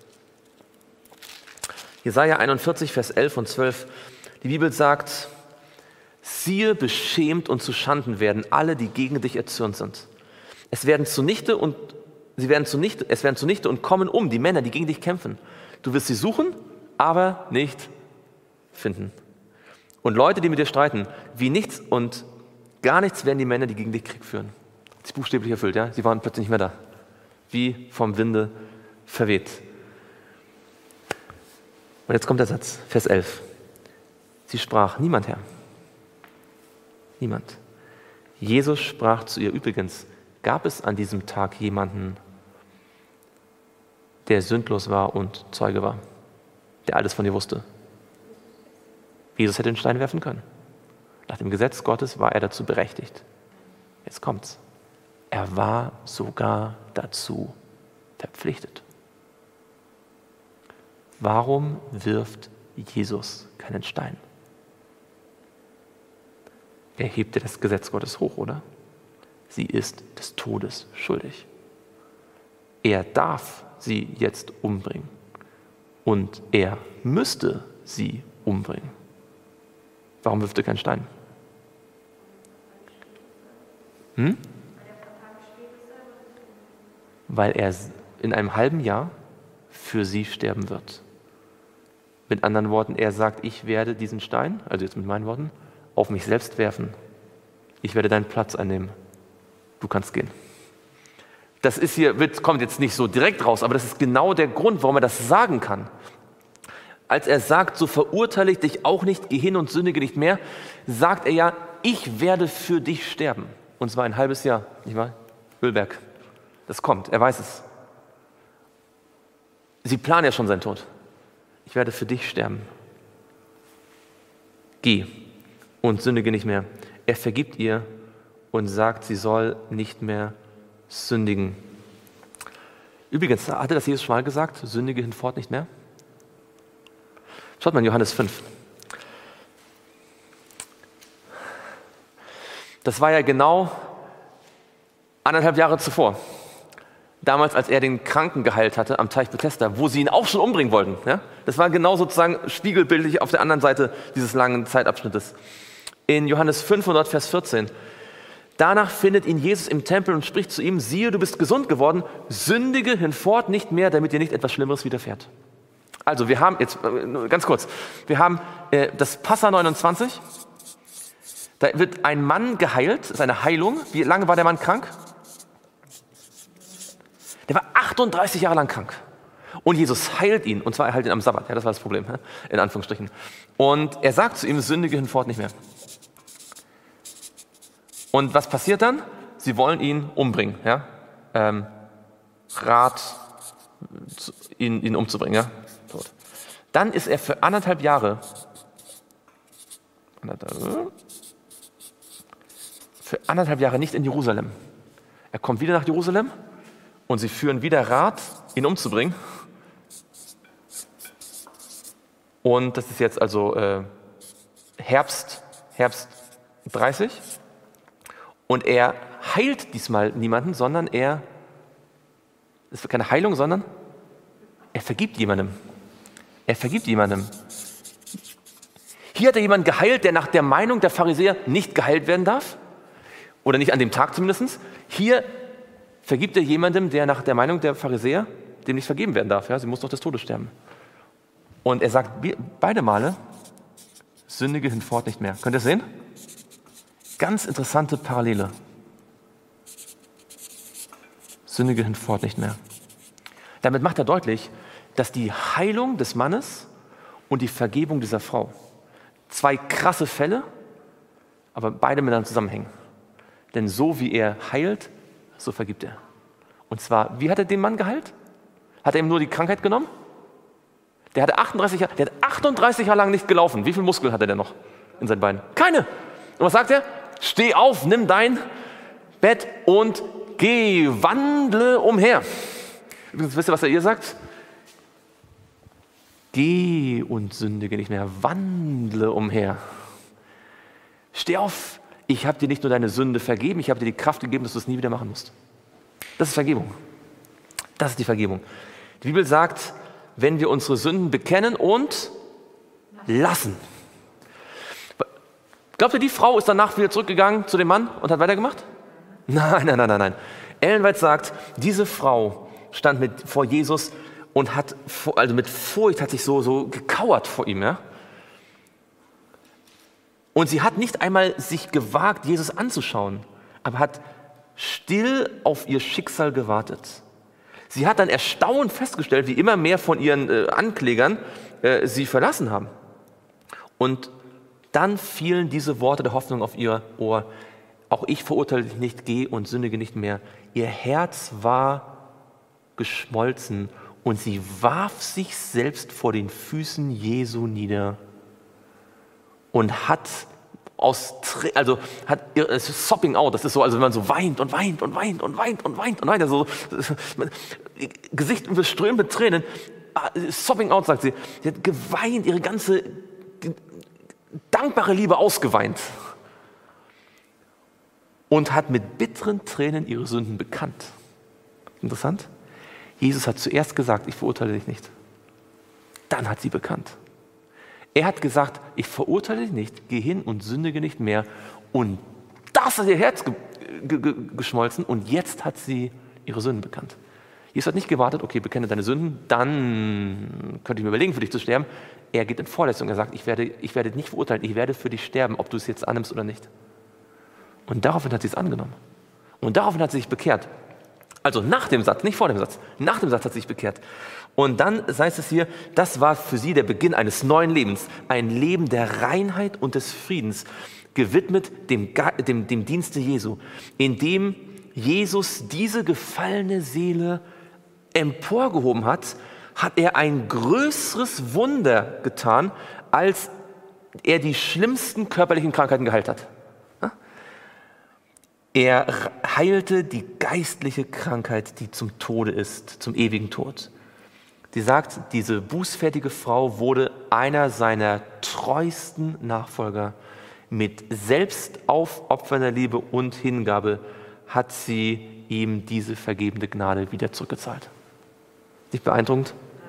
Jesaja einundvierzig, Vers elf und zwölf. Die Bibel sagt: Siehe, beschämt und zu Schanden werden alle, die gegen dich erzürnt sind. Es werden zunichte und sie werden zunichte, es werden zunichte und kommen um, die Männer, die gegen dich kämpfen. Du wirst sie suchen, aber nicht finden. Und Leute, die mit dir streiten, wie nichts und gar nichts werden die Männer, die gegen dich Krieg führen. Das ist buchstäblich erfüllt, ja? Sie waren plötzlich nicht mehr da. Wie vom Winde verweht. Und jetzt kommt der Satz, Vers elf. Sie sprach, niemand, Herr. Niemand. Jesus sprach zu ihr, übrigens, gab es an diesem Tag jemanden, der sündlos war und Zeuge war, der alles von ihr wusste? Jesus hätte den Stein werfen können. Nach dem Gesetz Gottes war er dazu berechtigt. Jetzt kommt's. Er war sogar dazu verpflichtet. Warum wirft Jesus keinen Stein? Er hebt ja das Gesetz Gottes hoch, oder? Sie ist des Todes schuldig. Er darf sie jetzt umbringen. Und er müsste sie umbringen. Warum wirft er keinen Stein? Hm? Weil er in einem halben Jahr für sie sterben wird. Mit anderen Worten, er sagt, ich werde diesen Stein, also jetzt mit meinen Worten, auf mich selbst werfen. Ich werde deinen Platz einnehmen. Du kannst gehen. Das ist hier, kommt jetzt nicht so direkt raus, aber das ist genau der Grund, warum er das sagen kann. Als er sagt, so verurteile ich dich auch nicht, geh hin und sündige nicht mehr, sagt er ja, ich werde für dich sterben. Und zwar ein halbes Jahr, nicht wahr? Ölberg. Das kommt, er weiß es. Sie planen ja schon seinen Tod. Ich werde für dich sterben. Geh und sündige nicht mehr. Er vergibt ihr und sagt, sie soll nicht mehr sündigen. Übrigens, hatte das Jesus schon mal gesagt, sündige hinfort nicht mehr? Schaut mal in Johannes fünf. Das war ja genau anderthalb Jahre zuvor. Damals, als er den Kranken geheilt hatte am Teich Bethesda, wo sie ihn auch schon umbringen wollten. Ja? Das war genau sozusagen spiegelbildlich auf der anderen Seite dieses langen Zeitabschnittes. In Johannes fünf, dort Vers vierzehn. Danach findet ihn Jesus im Tempel und spricht zu ihm, siehe, du bist gesund geworden, sündige hinfort nicht mehr, damit dir nicht etwas Schlimmeres widerfährt. Also wir haben, jetzt ganz kurz, wir haben äh, das Passa neunundzwanzig, da wird ein Mann geheilt, das ist eine Heilung. Wie lange war der Mann krank? Der war achtunddreißig Jahre lang krank. Und Jesus heilt ihn, und zwar er heilt ihn am Sabbat, ja, das war das Problem, in Anführungsstrichen. Und er sagt zu ihm, sündige hinfort nicht mehr. Und was passiert dann? Sie wollen ihn umbringen, ja? Ähm, Rat, ihn, ihn umzubringen, ja? Tot. Dann ist er für anderthalb Jahre, für anderthalb Jahre nicht in Jerusalem. Er kommt wieder nach Jerusalem und sie führen wieder Rat, ihn umzubringen. Und das ist jetzt also äh, Herbst, Herbst dreißig. Und er heilt diesmal niemanden, sondern er, es wird keine Heilung, sondern er vergibt jemandem. Er vergibt jemandem. Hier hat er jemanden geheilt, der nach der Meinung der Pharisäer nicht geheilt werden darf. Oder nicht an dem Tag zumindest. Hier vergibt er jemandem, der nach der Meinung der Pharisäer dem nicht vergeben werden darf. Ja, sie muss doch des Todes sterben. Und er sagt beide Male, sündige hinfort nicht mehr. Könnt ihr das sehen? Ganz interessante Parallele. Sündige hinfort nicht mehr. Damit macht er deutlich, dass die Heilung des Mannes und die Vergebung dieser Frau zwei krasse Fälle, aber beide miteinander zusammenhängen. Denn so wie er heilt, so vergibt er. Und zwar, wie hat er den Mann geheilt? Hat er ihm nur die Krankheit genommen? Der hatte achtunddreißig Jahre, der hat achtunddreißig Jahre lang nicht gelaufen. Wie viel Muskeln hat er denn noch in seinen Beinen? Keine. Und was sagt er? Steh auf, nimm dein Bett und geh, wandle umher. Übrigens, wisst ihr, was er ihr sagt? Geh und sündige nicht mehr, wandle umher. Steh auf, ich habe dir nicht nur deine Sünde vergeben, ich habe dir die Kraft gegeben, dass du es nie wieder machen musst. Das ist Vergebung. Das ist die Vergebung. Die Bibel sagt, wenn wir unsere Sünden bekennen und lassen. Glaubt ihr, die Frau ist danach wieder zurückgegangen zu dem Mann und hat weitergemacht? Nein, nein, nein, nein, nein. Ellen White sagt, diese Frau stand mit, vor Jesus und hat, also mit Furcht, hat sich so, so gekauert vor ihm. Ja? Und sie hat nicht einmal sich gewagt, Jesus anzuschauen, aber hat still auf ihr Schicksal gewartet. Sie hat dann erstaunt festgestellt, wie immer mehr von ihren äh, Anklägern äh, sie verlassen haben. Und dann fielen diese Worte der Hoffnung auf ihr Ohr. Auch ich verurteile dich nicht, geh und sündige nicht mehr. Ihr Herz war geschmolzen und sie warf sich selbst vor den Füßen Jesu nieder und hat aus, also hat es ist sobbing out, das ist so, also wenn man so weint und weint und weint und weint und weint und weint, also Gesicht überströmt mit Tränen, sobbing out, sagt sie. Sie hat geweint, ihre ganze dankbare Liebe ausgeweint und hat mit bitteren Tränen ihre Sünden bekannt. Interessant. Jesus hat zuerst gesagt, ich verurteile dich nicht. Dann hat sie bekannt. Er hat gesagt, ich verurteile dich nicht, geh hin und sündige nicht mehr. Und das hat ihr Herz ge ge ge geschmolzen und jetzt hat sie ihre Sünden bekannt. Jesus hat nicht gewartet, okay, bekenne deine Sünden, dann könnte ich mir überlegen, für dich zu sterben. Er geht in Vorleistung, er sagt, ich werde, ich werde nicht verurteilen, ich werde für dich sterben, ob du es jetzt annimmst oder nicht. Und daraufhin hat sie es angenommen. Und daraufhin hat sie sich bekehrt. Also nach dem Satz, nicht vor dem Satz, nach dem Satz hat sie sich bekehrt. Und dann heißt es hier, das war für sie der Beginn eines neuen Lebens, ein Leben der Reinheit und des Friedens, gewidmet dem, dem, dem Dienste Jesu, in dem Jesus diese gefallene Seele emporgehoben hat, hat er ein größeres Wunder getan, als er die schlimmsten körperlichen Krankheiten geheilt hat. Er heilte die geistliche Krankheit, die zum Tode ist, zum ewigen Tod. Sie sagt, diese bußfertige Frau wurde einer seiner treuesten Nachfolger. Mit selbstaufopfernder Liebe und Hingabe hat sie ihm diese vergebende Gnade wieder zurückgezahlt. Nicht beeindruckend?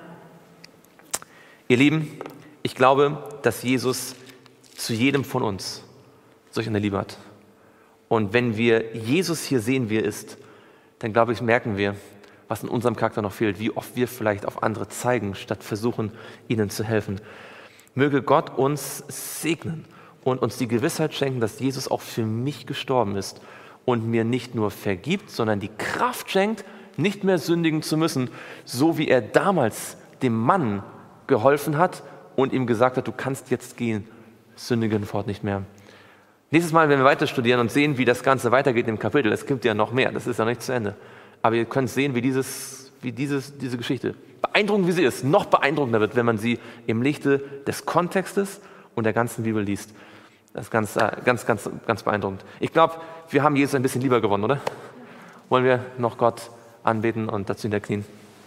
Ihr Lieben, ich glaube, dass Jesus zu jedem von uns solch eine Liebe hat. Und wenn wir Jesus hier sehen, wie er ist, dann glaube ich, merken wir, was in unserem Charakter noch fehlt, wie oft wir vielleicht auf andere zeigen, statt versuchen, ihnen zu helfen. Möge Gott uns segnen und uns die Gewissheit schenken, dass Jesus auch für mich gestorben ist und mir nicht nur vergibt, sondern die Kraft schenkt, nicht mehr sündigen zu müssen, so wie er damals dem Mann geholfen hat und ihm gesagt hat, du kannst jetzt gehen, sündige fort nicht mehr. Nächstes Mal, wenn wir weiter studieren und sehen, wie das Ganze weitergeht im Kapitel, es gibt ja noch mehr, das ist ja nicht zu Ende. Aber ihr könnt sehen, wie, dieses, wie dieses, diese Geschichte, beeindruckend wie sie ist, noch beeindruckender wird, wenn man sie im Lichte des Kontextes und der ganzen Bibel liest. Das ist ganz, ganz, ganz, ganz beeindruckend. Ich glaube, wir haben Jesus ein bisschen lieber gewonnen, oder? Wollen wir noch Gott anbeten und dazu niederknien?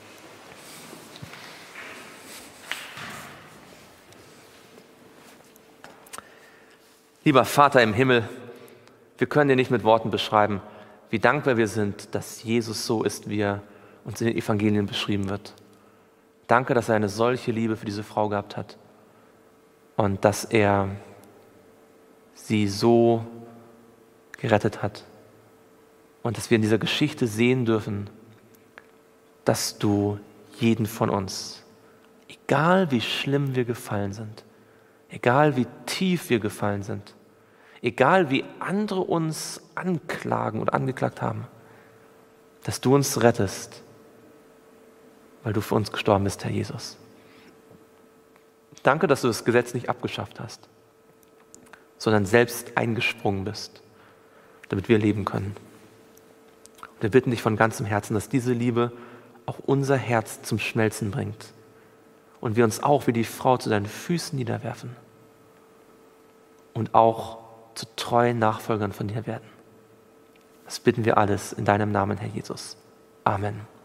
Lieber Vater im Himmel, wir können dir nicht mit Worten beschreiben, wie dankbar wir sind, dass Jesus so ist, wie er uns in den Evangelien beschrieben wird. Danke, dass er eine solche Liebe für diese Frau gehabt hat und dass er sie so gerettet hat und dass wir in dieser Geschichte sehen dürfen, dass du jeden von uns, egal wie schlimm wir gefallen sind, egal wie tief wir gefallen sind, egal wie andere uns anklagen und angeklagt haben, dass du uns rettest, weil du für uns gestorben bist, Herr Jesus. Danke, dass du das Gesetz nicht abgeschafft hast, sondern selbst eingesprungen bist, damit wir leben können. Und wir bitten dich von ganzem Herzen, dass diese Liebe auch unser Herz zum Schmelzen bringt und wir uns auch wie die Frau zu deinen Füßen niederwerfen und auch zu treuen Nachfolgern von dir werden. Das bitten wir alles in deinem Namen, Herr Jesus. Amen.